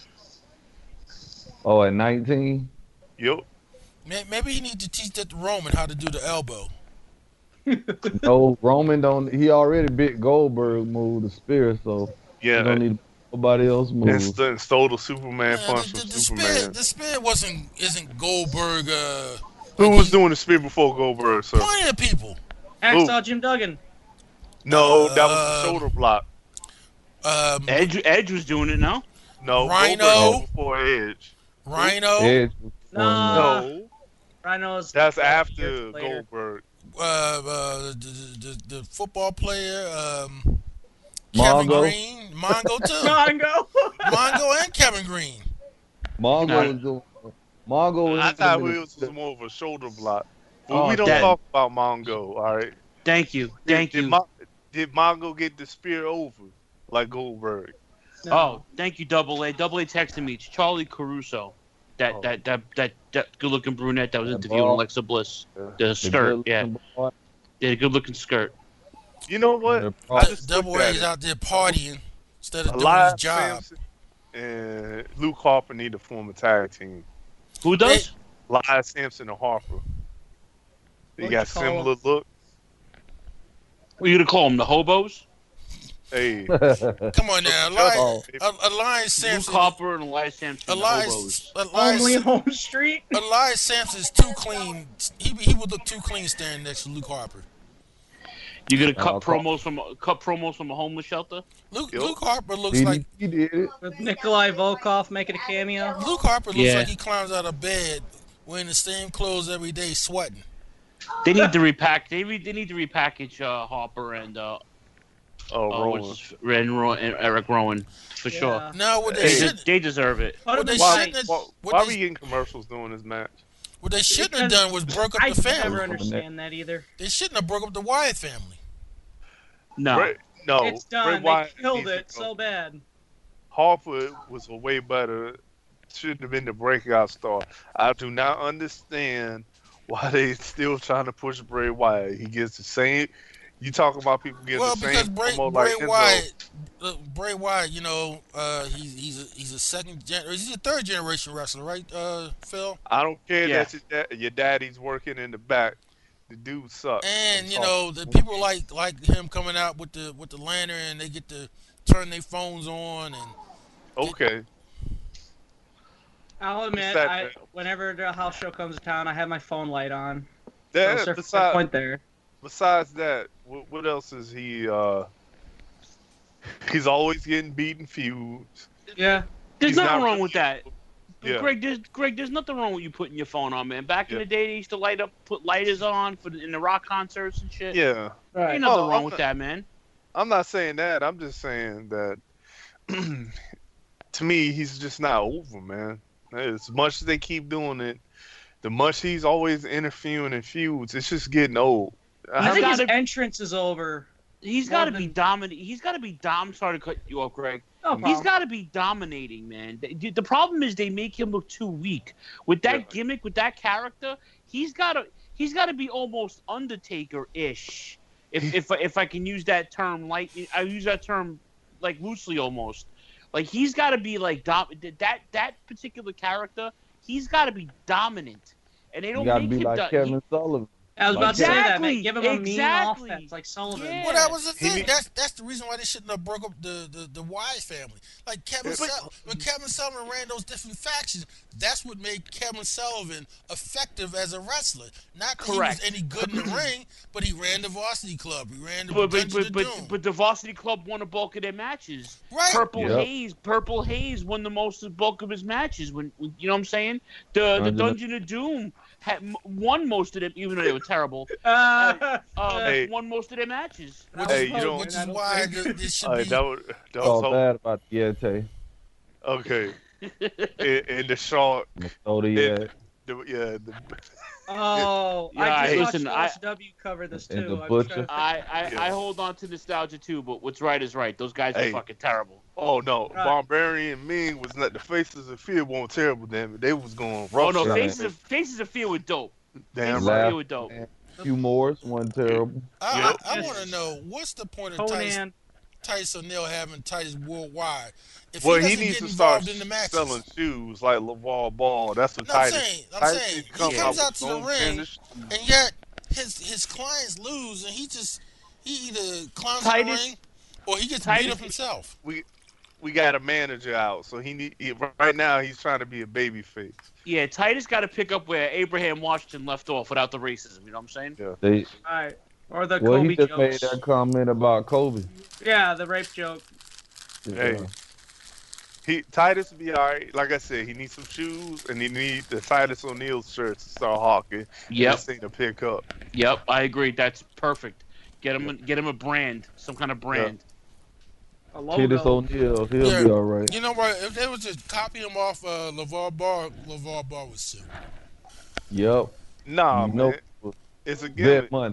Oh, at nineteen? Yep. May- Maybe he need to teach that to Roman how to do the elbow. No, Roman don't. He already bit Goldberg move the spear, so he Yeah. don't need nobody else move. And, st- and stole the Superman Man, punch the, from the, the Superman. spear, the spear wasn't isn't Goldberg. Uh, Who was doing the spear before Goldberg, sir? plenty of people. Hacksaw Jim Duggan. No, that was Uh, the shoulder block. Um, Edge Edge was doing it now. No, Rhino. Goldberg was before Edge. Rhino. Edge was No. on- No, Rhino's that's years after later. Goldberg. uh, uh, the, the, the, the football player, um, Kevin Mongo. Green, Mongo too, Mongo. Mongo and Kevin Green. Mongo Nah. was the Mongo was I thought the- Williams was more of a shoulder block. But Oh, we don't that- talk about Mongo, all right? Thank you, thank did, you. Mo- did Mongo get the spear over like Goldberg? No. Oh, thank you, Double A. Double A texted me. It's Charlie Caruso, that Oh. that, that that that good-looking brunette that was That interviewing ball. Alexa Bliss. Yeah. The the skirt, yeah, good-looking boy. yeah, good-looking skirt. You know what? The I D- just Double looked A at is it. out there partying instead of doing his Elias job. Sampson and Luke Harper need to form a tag team. Who does? Elias Sampson and Harper. They What got you call similar look. What are you gonna call them? The hobos? Hey, Come on now, Oh. Elias, uh, Elias Luke Sampson. Harper and Elias Sampson. The Elias, hobos. Only Elias, home street. Elias Sampson is too clean. He he would look too clean standing next to Luke Harper. You gonna cut Uh, call- promos from cut promos from a homeless shelter? Luke Yup. Luke Harper looks He, like he did it. With Nikolai Volkov making a cameo. Luke Harper looks Yeah. like he climbs out of bed wearing the same clothes every day, sweating. They need to repack. They, re, they need to repackage uh, Harper and uh, oh, uh, Rowan. what's his- and, Ro- and Eric Rowan for Yeah. sure. Now what they They, Hey. should de- they deserve it. What Well, they did Why, shouldn't have- why, what why they- we getting commercials doing this match? what they shouldn't have Because done was broke up I the never family. understand that either. They shouldn't have broke up the Wyatt family. No, Bray, no, it's Bray done. They Wyatt killed needs to it go. so bad. Harper was a way better. Shouldn't have been the breakout star. I do not understand why they still trying to push Bray Wyatt. He gets the same. You talk about people getting Well, the because same Bray, promo Bray like Enzo. Wyatt, uh, Bray Wyatt, you know, uh, he's he's a, he's a second gen, or he's a third generation wrestler, right, uh, Phil? I don't care Yeah. that your, dad, your daddy's working in the back. The dude sucks. And you I'm know, the people like like him coming out with the with the lantern, and they get to turn their phones on, and okay. I'll admit, that, I, man? whenever the house show comes to town, I have my phone light on. So That, it's a fair besides, point there. besides that, what, what else is he? Uh, he's always getting beaten feuds. Yeah. there's He's nothing not wrong really- with that. Yeah. Greg, there's, Greg, there's nothing wrong with you putting your phone on, man. Back in Yeah. the day, they used to light up, put lighters on for the, in the rock concerts and shit. Yeah. Right. Ain't nothing Oh, wrong I'm with not- that, man. I'm not saying that. I'm just saying that. To me, he's just not over, man. As much as they keep doing it, the much he's always interfering in feuds, it's just getting old. I He's think his gotta- entrance is over. He's More got to than- be dominant. He's got to be dom. Sorry to cut you off, Greg. No He's problem. got to be dominating, man. The, the problem is they make him look too weak with that Yeah. gimmick, with that character. He's got to. He's got to be almost Undertaker-ish, if if if I can use that term. Like I use that term like loosely, almost. Like he's got to be like dom- that that particular character. He's got to be dominant, and they You don't gotta make be him. like do- Kevin he- Sullivan. I was about to say that, Exactly, man. Give him a exactly. mean offense like Sullivan. Yeah. well, that was the He thing. be- That's that's the reason why they shouldn't have broke up the the, the Wyatt family. Like Kevin, But- Sul- when Kevin Sullivan ran those different factions, that's what made Kevin Sullivan effective as a wrestler. Not that Correct. he was any good in the ring, but he ran the Varsity Club. He ran the But but, Dungeons but, of but, Doom. but the Varsity Club won a bulk of their matches. Right. Purple Yep. Haze, Purple Haze won the most of the bulk of his matches. When, when you know what I'm saying, the the Dungeon of- Dungeon of Doom had m- won most of them, even though they were terrible. Uh, Uh, Hey. won most of their matches. Which, Hey, is, you don't- which is I don't why think- th- this should Uh, be. that was, that Oh, was bad about the Yeti. okay. In, in the short, Oh, the Yeah. yeah. the, yeah, the, oh, Yeah, I hey, just listen, watched I- S W cover this And too. the I'm butcher. trying to- I, I, Yeah. I hold on to nostalgia too, but what's right is right. Those guys Hey. are fucking terrible. oh no, Right. Barbarian Ming was not the faces of fear. weren't terrible. Damn it, they was going rough. Oh no, Right. Faces of Faces of Fear were dope. Damn Faces right. of Laugh. Fear were dope. Few more, one terrible. I, Yep. I, I want to know what's the point of Titus, Conan. Titus O'Neil having Titus worldwide if Well, he he doesn't needs get to start involved in the matches? selling shoes like LeVar Ball. That's what No, I'm Titus. saying, I'm Titus saying, needs to he come comes with out to the his own ring, finish. and yet his his clients lose, and he just he either climbs in the Titus- ring or he gets Titus- beat up himself. We got a manager out, so he need he, right now he's trying to be a baby face. Yeah, Titus got to pick up where Abraham Washington left off without the racism. You know what I'm saying? They, Right. Or the well, Kobe he just jokes. made that comment about Kobe. Yeah, the rape joke. Hey. He Titus be all right. Like I said, he needs some shoes, and he needs the Titus O'Neil shirts to start hawking. Yep. This thing to pick up. Yep, I agree. That's perfect. Get him, get him a brand, some kind of brand. A Titus logo. O'Neil, he'll Yeah. be all right. You know what? If they was just copy him off uh, LeVar Ball, LeVar Ball would sue. Yep. Nah, You man. know, It's a gimmick. bet money.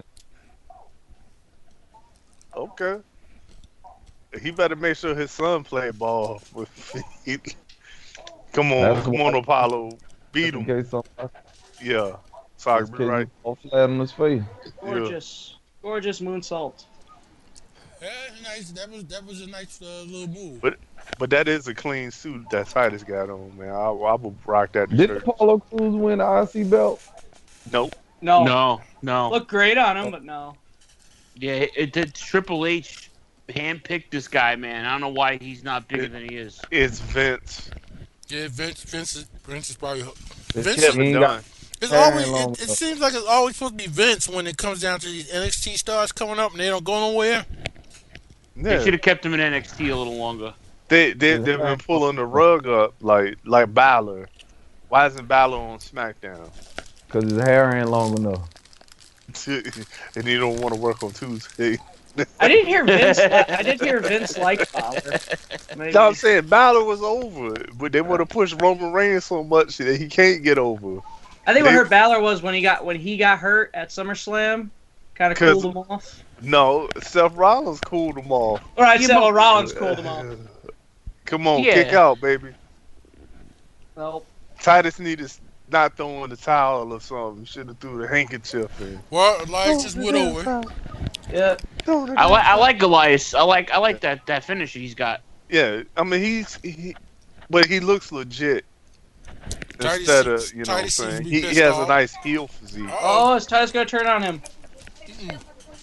Okay. He better make sure his son play ball. With come on, That's come why- on, Apollo, beat In him. case somebody Yeah, so I can be right. fall flat on his face. Gorgeous. Gorgeous moonsault. Yeah, nice. That was that was a nice uh, little move. But but that is a clean suit that Titus got on, man. I, I would rock that Did shirt. Apollo Cruz win the I C belt? Nope. No. No, no. Looked great on him, but no. Yeah, it, it did. Triple H handpicked this guy, man. I don't know why he's not bigger than he is. It's Vince. Yeah, Vince, Vince, is, Vince is probably. It's Vince, Kevin He ain't Dunn. it's Very always. long It, it ago. seems like it's always supposed to be Vince when it comes down to these N X T stars coming up and they don't go nowhere. They Yeah. should have kept him in N X T a little longer. They they they've been pulling the rug up like like Balor. Why isn't Balor on SmackDown? Because his hair ain't long enough. And he don't want to work on Tuesday. I didn't hear Vince. I did hear Vince like Balor. Maybe. No, I'm saying Balor was over, but they want to push Roman Reigns so much that he can't get over. I think what they- hurt Balor was when he got when he got hurt at SummerSlam. Kind of 'Cause- cooled him off. No, Seth Rollins cooled them off. Or I Yeah, said, but- well, Rollins cooled him off. Come on, Yeah. kick out, baby. Well, Titus needed not throwing the towel or something. Should have threw the handkerchief in. Well, Elias just went over. yeah. I like I like Elias. I like I like that that finisher he's got. Yeah, I mean he's he, but he looks legit. Titus Instead of seems- you know what I'm Titus seems saying, to be he, he pissed has off. a nice heel physique. Uh-oh. Oh, is Titus gonna turn on him? Mm-mm.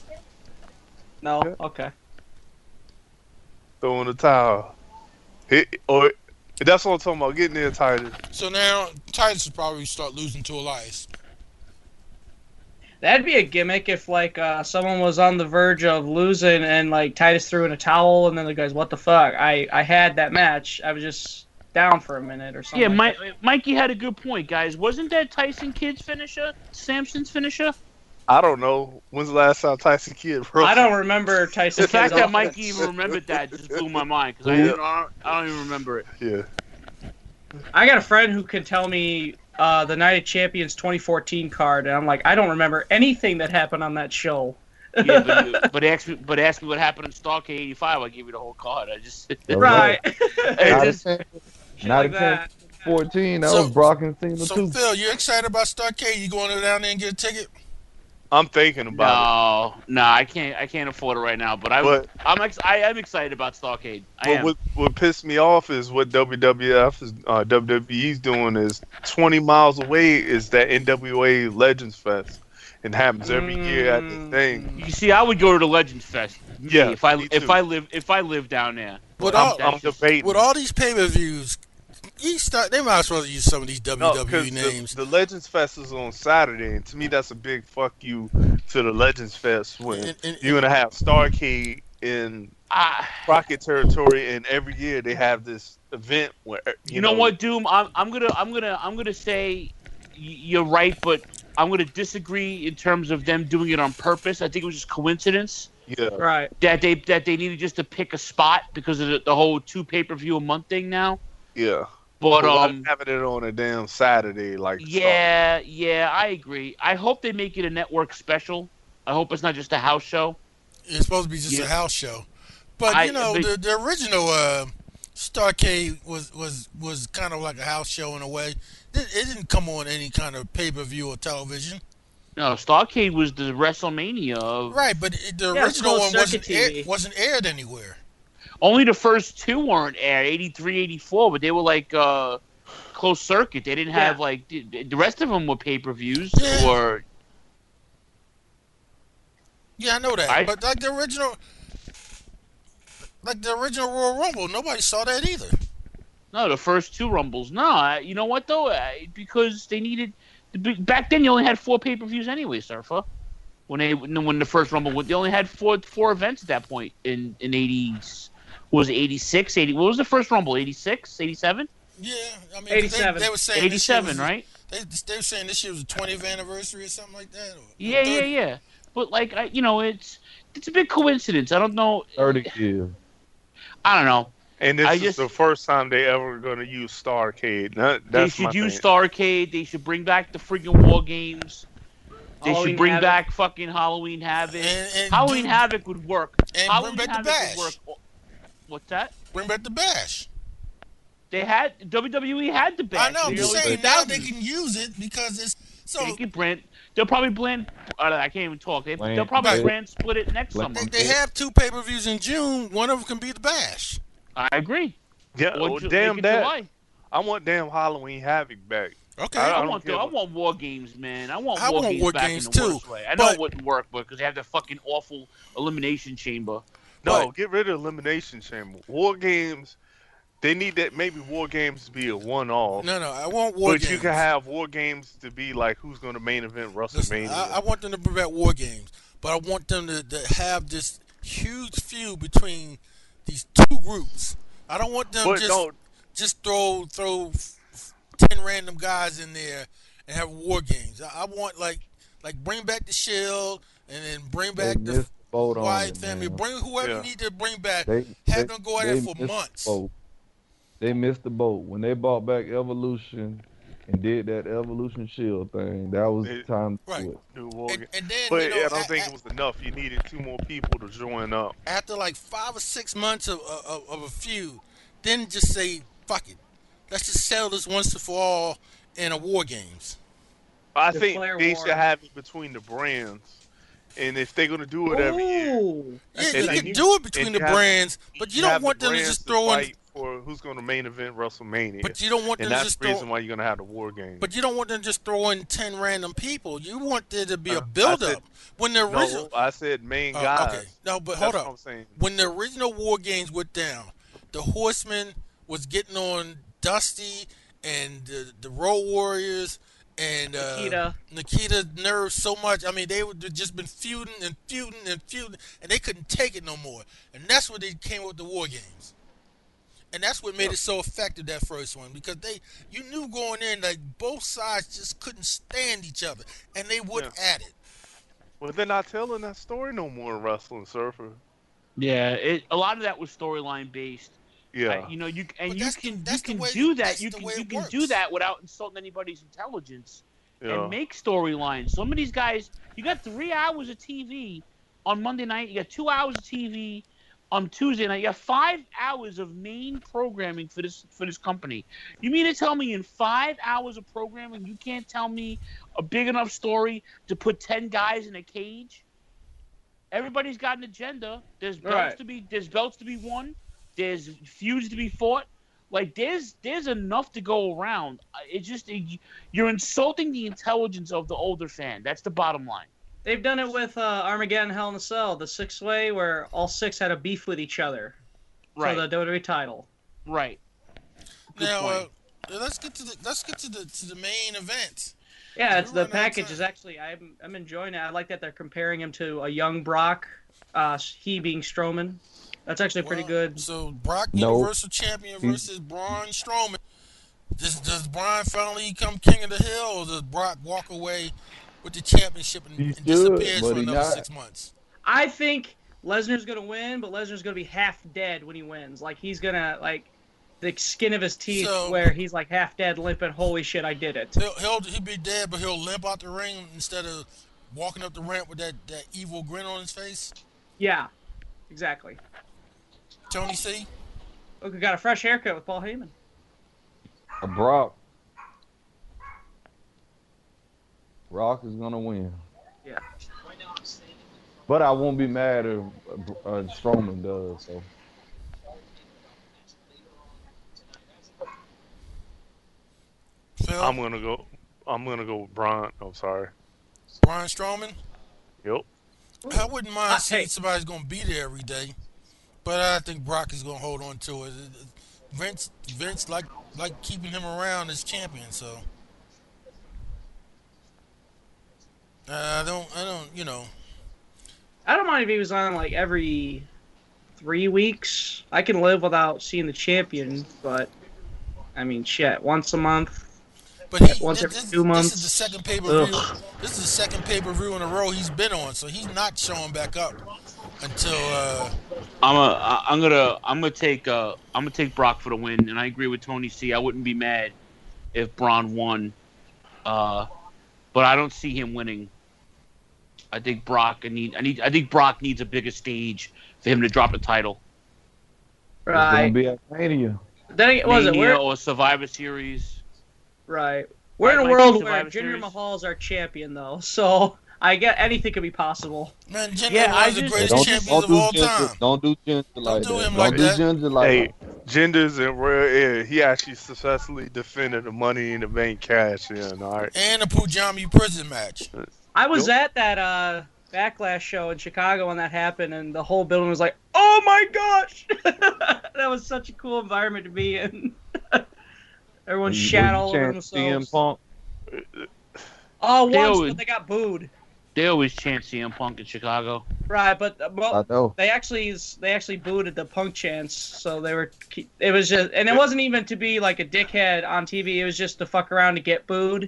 No. Yeah. Okay. Throwing the towel. He, or that's what I'm talking about. Getting there, Titus. So now Titus will probably start losing to Elias. That'd be a gimmick if like uh, someone was on the verge of losing and like Titus threw in a towel and then the guy's, what the fuck? I I had that match. I was just down for a minute or something. Yeah, like Mike, Mikey had a good point, guys. Wasn't that Tyson Kidd's finisher? Samson's finisher? I don't know. When's the last time Tyson Kidd that. wrote? I don't remember Tyson. The fact Kidd's that offense. Mikey even remembered that just blew my mind because I, Yeah. don't- I, don't- I don't even remember it. Yeah. I got a friend who can tell me uh, the Night of Champions twenty fourteen card, and I'm like, I don't remember anything that happened on that show. Yeah, but, you- but ask me, but ask me what happened in Starcade eighty-five. I give you the whole card. I just Right. It Not just- a Shit Not like a that. fourteen. That So- was Brock and Cena So too. Phil, you excited about Starcade? You going down there and get a ticket? I'm thinking about no, no, I can't. I can't afford it right now. But I, But- I'm, ex- I am excited about Starcade. it. I But am. what, what pissed me off is what W W F is uh, W W E's doing is twenty miles away is that N W A Legends Fest. It happens every year at the thing. You see, I would go to the Legends Fest. Me, Yeah, if I me if too. I live if I live down there. With But I'm- all- that's I'm just- debating. With all these pay per views, you start. They might as well use some of these No, W W E 'cause names. the, the Legends Fest is on Saturday, and to me, that's a big fuck you to the Legends Fest when And- and- you're gonna have Starcade in Ah, Crockett territory, and every year they have this event where you, you know, what, Doom? I'm I'm gonna I'm gonna I'm gonna say y- you're right, but I'm gonna disagree in terms of them doing it on purpose. I think it was just coincidence Yeah, Right. that they that they needed just to pick a spot because of the, the whole two pay per view a month thing now. yeah. But But um, having it on a damn Saturday, like yeah, yeah, I agree. I hope they make it a network special. I hope it's not just a house show. It's supposed to be just Yeah. a house show, but I- you know but- the the original uh, Starcade was was was kind of like a house show in a way. It, it didn't come on any kind of pay per view or television, No, Starcade was the WrestleMania of right? But it, the Yeah, it's original called one wasn't Circuit air, T V. wasn't aired anywhere. only the first two weren't aired, eighty-three, eighty-four, but they were like uh, closed circuit. They didn't have Yeah. like the, the rest of them were pay per views Yeah. or Yeah, I know that, I- but like the original, like the original Royal Rumble, nobody saw that either. no, the first two Rumbles. No, I, you know what though? I, because they needed back then. You only had four pay per views anyway, Surfer. When they when the first Rumble, went, they only had four four events at that point in in eighty was it eighty-six, eighty? What was the first Rumble? eighty-six, eighty-seven? Yeah, I mean, 'cause eighty-seven. They, they were saying this year eighty-seven, was, right? They, they were saying this year was the twentieth anniversary or something like that. Or, Yeah, or yeah, thirty. yeah. But like, I, you know, it's it's a big coincidence. I don't know. thirty years. I don't know. And this I is just- the first time they ever going to use Starcade. That, They that's my should use thing. Starcade. They should bring back the freaking War Games. They Halloween should bring Havoc. back fucking Halloween Havoc. And, and Halloween do- Havoc would work. and Halloween bring back the Havoc Bash. would work. What's that? Bring back the Bash. They had W W E had the bash. I know. I'm in the just early saying now they two thousands. can use it because it's so. They could brand. They'll probably blend. Uh, I can't even talk. They, Blend- they'll probably Right. brand split it next Blend- summer. They, they have two pay per views in June. One of them can be the Bash. I agree. Yeah, Or well, Ju- damn make it that. July. I want damn Halloween Havoc back. Okay. I I, don't want care the, I what- want War Games, man. I want I War want Games War back Games in the too, worst way. I know but- it wouldn't work because they have that fucking awful elimination chamber. No, But- get rid of Elimination Chamber. War Games, they need that maybe War Games to be a one-off. No, no. I want War but Games. you can have War Games to be like who's going to main event Listen, WrestleMania. I, I want them to bring back War Games, but I want them to, to have this huge feud between these two groups. I don't want them but just don't, just throw throw f- f- ten random guys in there and have War Games. I, I want like like bring back the Shield and then bring They back the missed the boat on Wyatt it, family. man. Bring whoever Yeah. you need to bring back. They, Have they- them go at they it for missed the months. boat. They missed the boat when they brought back Evolution and did that Evolution Shield thing. That was the It- time to Right. do it. do War And, Games. and then But you know, I don't a- think a- it was enough. You needed two more people to join up. after like five or six months of, of, of a feud, then just say, fuck it. Let's just settle this once and for all in a War Games. I The think Flair they War. should have it between the brands. And if they're going to do it every year, Ooh. Yeah, And you then can you- do it between and the you have- brands, but you you don't have the want them to brands just throw in. fight for who's going to main event WrestleMania. But you don't want them and to that's just the reason throw. why you're going to have the War Games. But you don't want them to just throw in ten random people. You want there to be Uh, a I build said- up. When the original, no, I said main uh, guys. okay, no, but That's hold what up. I'm saying. When the original War Games went down, the Horsemen was getting on Dusty and the, the Road Warriors and uh, Nikita. Nikita nerves so much. I mean, they would just been feuding and feuding and feuding, and they couldn't take it no more. And that's when they came up with the War Games. And that's what made it so effective, that first one, because they, you knew going in like both sides just couldn't stand each other, and they would Yeah. at it. Well, they're not telling that story no more in wrestling, Surfer. Yeah, it, a lot of that was storyline based. Yeah. I- you know, you and But you that's the- can you that's the can way- do that. that's You the can way you it can do works. that without insulting anybody's intelligence yeah. and make storylines. Some of these guys, you got three hours of T V on Monday night. You got two hours of T V on Tuesday night. You got five hours of main programming for this for this company. You mean to tell me in five hours of programming you can't tell me a big enough story to put ten guys in a cage? Everybody's got an agenda. There's belts Right. to be there's belts to be won. There's feuds to be fought. Like there's there's enough to go around. It just it, you're insulting the intelligence of the older fan. That's the bottom line. They've done it with uh, Armageddon Hell in a Cell, the six way where all six had a beef with each other Right. for the W W E title. Right. Good Now, uh, point. let's get to the let's get to the to the main event. Yeah, it's We're the running out of package time. is actually I'm I'm enjoying it. I like that they're comparing him to a young Brock, uh, he being Strowman. That's actually pretty Well, good. So Brock, No. Universal Champion He- versus Braun Strowman. Does does Braun finally become King of the Hill, or does Brock walk away with the championship and, He and should, disappears but for he another not. six months? I think Lesnar's gonna win, but Lesnar's gonna be half dead when he wins. Like he's gonna like the skin of his teeth So- where he's like half dead, limping. Holy shit, I did it. He'll he'll he'll be dead, but he'll limp out the ring instead of walking up the ramp with that, that evil grin on his face. Yeah, exactly. Tony C. Look, we got a fresh haircut with Paul Heyman. A Brock. Rock is gonna win. Yeah. But I won't be mad if uh, uh, Strowman does. So Phil, I'm gonna go. I'm gonna go with Braun. I'm sorry. Braun Strowman. Yep. I wouldn't mind Uh, seeing hey. somebody's going to be there every day, but I think Brock is going to hold on to it. Vince, Vince like like keeping him around as champion, so uh, I don't, I don't, you know, I don't mind if he was on like every three weeks. I can live without seeing the champion, but I mean, shit, once a month. But he, Once this, every this, two months. this is the second pay per view. Ugh. This is the second pay per view in a row he's been on, so he's not showing back up until. Uh, I'm a, I- I'm gonna I'm gonna take uh I'm gonna take Brock for the win, and I agree with Tony C. I wouldn't be mad if Braun won, uh, but I don't see him winning. I think Brock I need I need I think Brock needs a bigger stage for him to drop the title. It's gonna Right. be at Mania. Then again, was it? Mania We're, or Survivor Series. right. We're in a Might- might world be where Survivor Jinder Series. Mahal's our champion, though, so I get anything could be possible. man, Jinder Yeah, one I of the just- greatest Don't, champions don't of do all ginger, time. don't do ginger like do that. him Don't like do that. ginger like Hey, that. Genders in real air. He actually successfully defended the Money in the Bank cash in. All right. And the Pujami prison match. I was Nope. at that uh, Backlash show in Chicago when that happened, and the whole building was like, "Oh my gosh!" That was such a cool environment to be in. Everyone Was you- shat was all you over chanting C M themselves. Punk? Oh, They once, always- but they got booed. They always chant C M Punk in Chicago. Right, but uh, I well, know. they actually they actually booed at the Punk chants, so they were. It was just, and it wasn't even to be like a dickhead on T V. It was just to fuck around to get booed.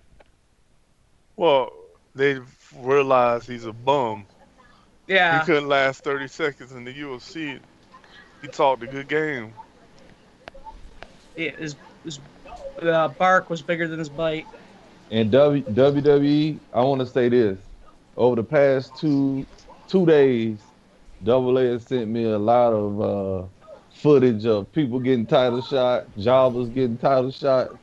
Well, they realized he's a bum. Yeah. He couldn't last thirty seconds in the U F C. He talked a good game. Yeah, his, his uh, bark was bigger than his bite. And W W E, I want to say this. Over the past two two days, Double A has sent me a lot of uh, footage of people getting title shot, jobbers getting title shot.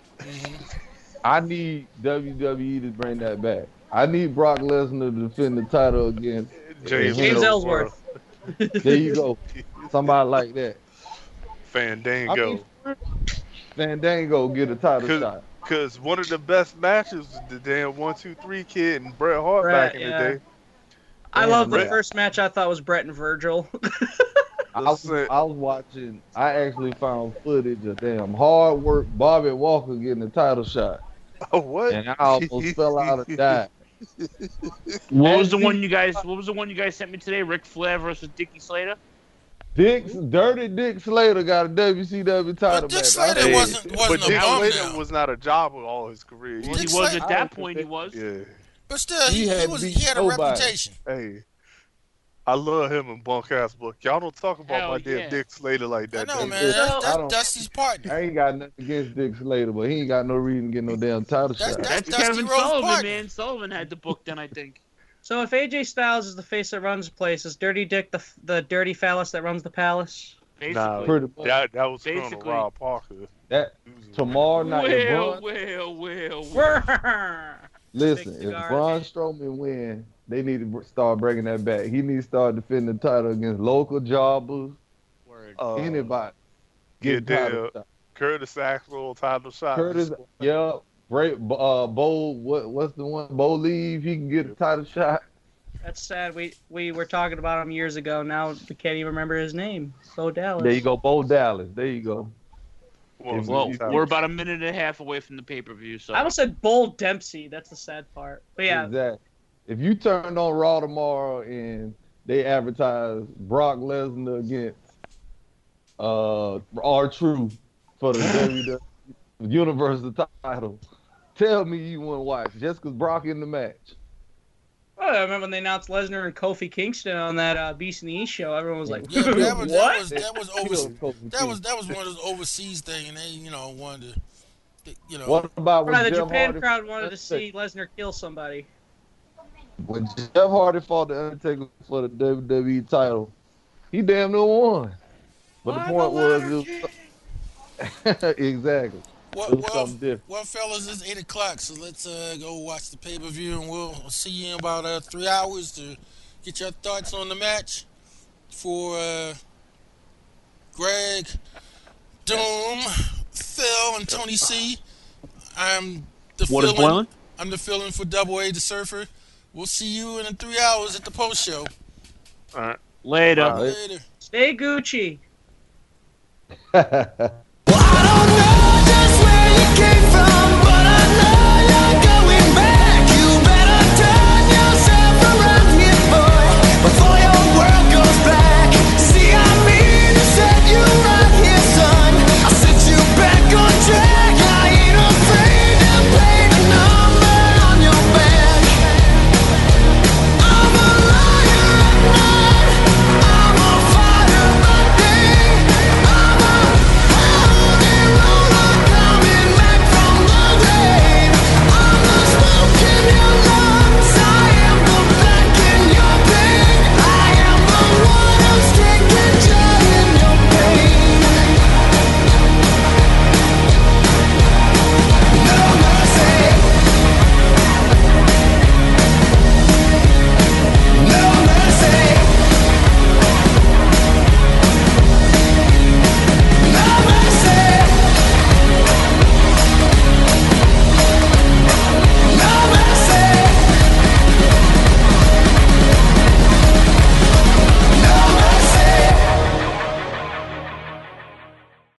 I need W W E to bring that back. I need Brock Lesnar to defend the title against James, James Ellsworth. Ellsworth. There you go. Somebody like that. Fandango. I mean, Fandango get a title Cause- shot. Because one of the best matches was the damn one two three kid and Bret Hart Bret, back in yeah. the day. I Damn, love the Bret. first match. I thought was Brett and Virgil. I was, Listen. I was watching. I actually found footage of damn hard work Bobby Walker getting a title shot, Oh, what? and I almost fell out and died. What was the one you guys? What was the one you guys sent me today? Ric Flair versus Dickie Slater. Dick, Dirty Dick Slater got a W C W title But Dick match. Slater Hey, wasn't but wasn't a Dick bum Slater now. was not a jobber all his career. Well, He, he Dick was Slater- at that point. He was. yeah. But still, He he, he had was beat he had a nobody. reputation. Hey, I love him and Bunk Ass Book. Y'all don't talk about Hell my damn yeah. Dick Slater like I that. know, do man. you? That's, I that's don't- Dusty's partner. I ain't got nothing against Dick Slater, but he ain't got no reason to get no damn title That's- shot. that's- That's Dusty Kevin Rhodes' Sullivan, partner. man. Sullivan had the book then, I think. So if A J Styles is the face that runs the place, is Dirty Dick the the dirty phallus that runs the palace? Basically. Nah, Pretty much. that, that was Colonel Basically. Rob Parker. That tomorrow night, if well, Braun, well, well, well. listen, Big if cigar. Braun Strowman win, they need to br- start bringing that back. He needs to start defending the title against local jobbers, Word. Uh, anybody. yeah, Get title damn. shot. Curtis Axel title shot. Curtis, yeah, Bray, uh, Bo, what, what's the one? Bo Leave, he can get a title shot. That's sad. We we were talking about him years ago. Now we can't even remember his name. Bo Dallas. There you go, Bo Dallas. There you go. Well, Well, title we're shot. about a minute and a half away from the pay per view, so I almost said Bull Dempsey. That's the sad part. But yeah, Exactly. If you turned on Raw tomorrow and they advertise Brock Lesnar against uh R-Truth for the W W E Universal title, tell me you wouldn't watch just because Brock in the match. oh, I remember when they announced Lesnar and Kofi Kingston on that uh, Beast in the East show. Everyone was like, Yeah, but that was that "What?" was that was You know, over, Kofi that was Kingston. that was one of those overseas thing, and they you know wanted to, you know. What about when Right, the Jeff Japan Hardy, crowd wanted to see Lesnar kill somebody. when Jeff Hardy fought the Undertaker for the W W E title? He damn near won. But the I'm point a was, winner, it was exactly. Well, It was well, something different. well, fellas, it's eight o'clock, so let's uh, go watch the pay per view, and we'll see you in about uh, three hours to get your thoughts on the match. For uh, Greg, Doom, Phil, and Tony C, I'm the what is fill-in- boiling? I'm the fill-in for Double A the Surfer. We'll see you in three hours at the post show. All right. Later. Wow. Later. Stay Gucci. I don't know.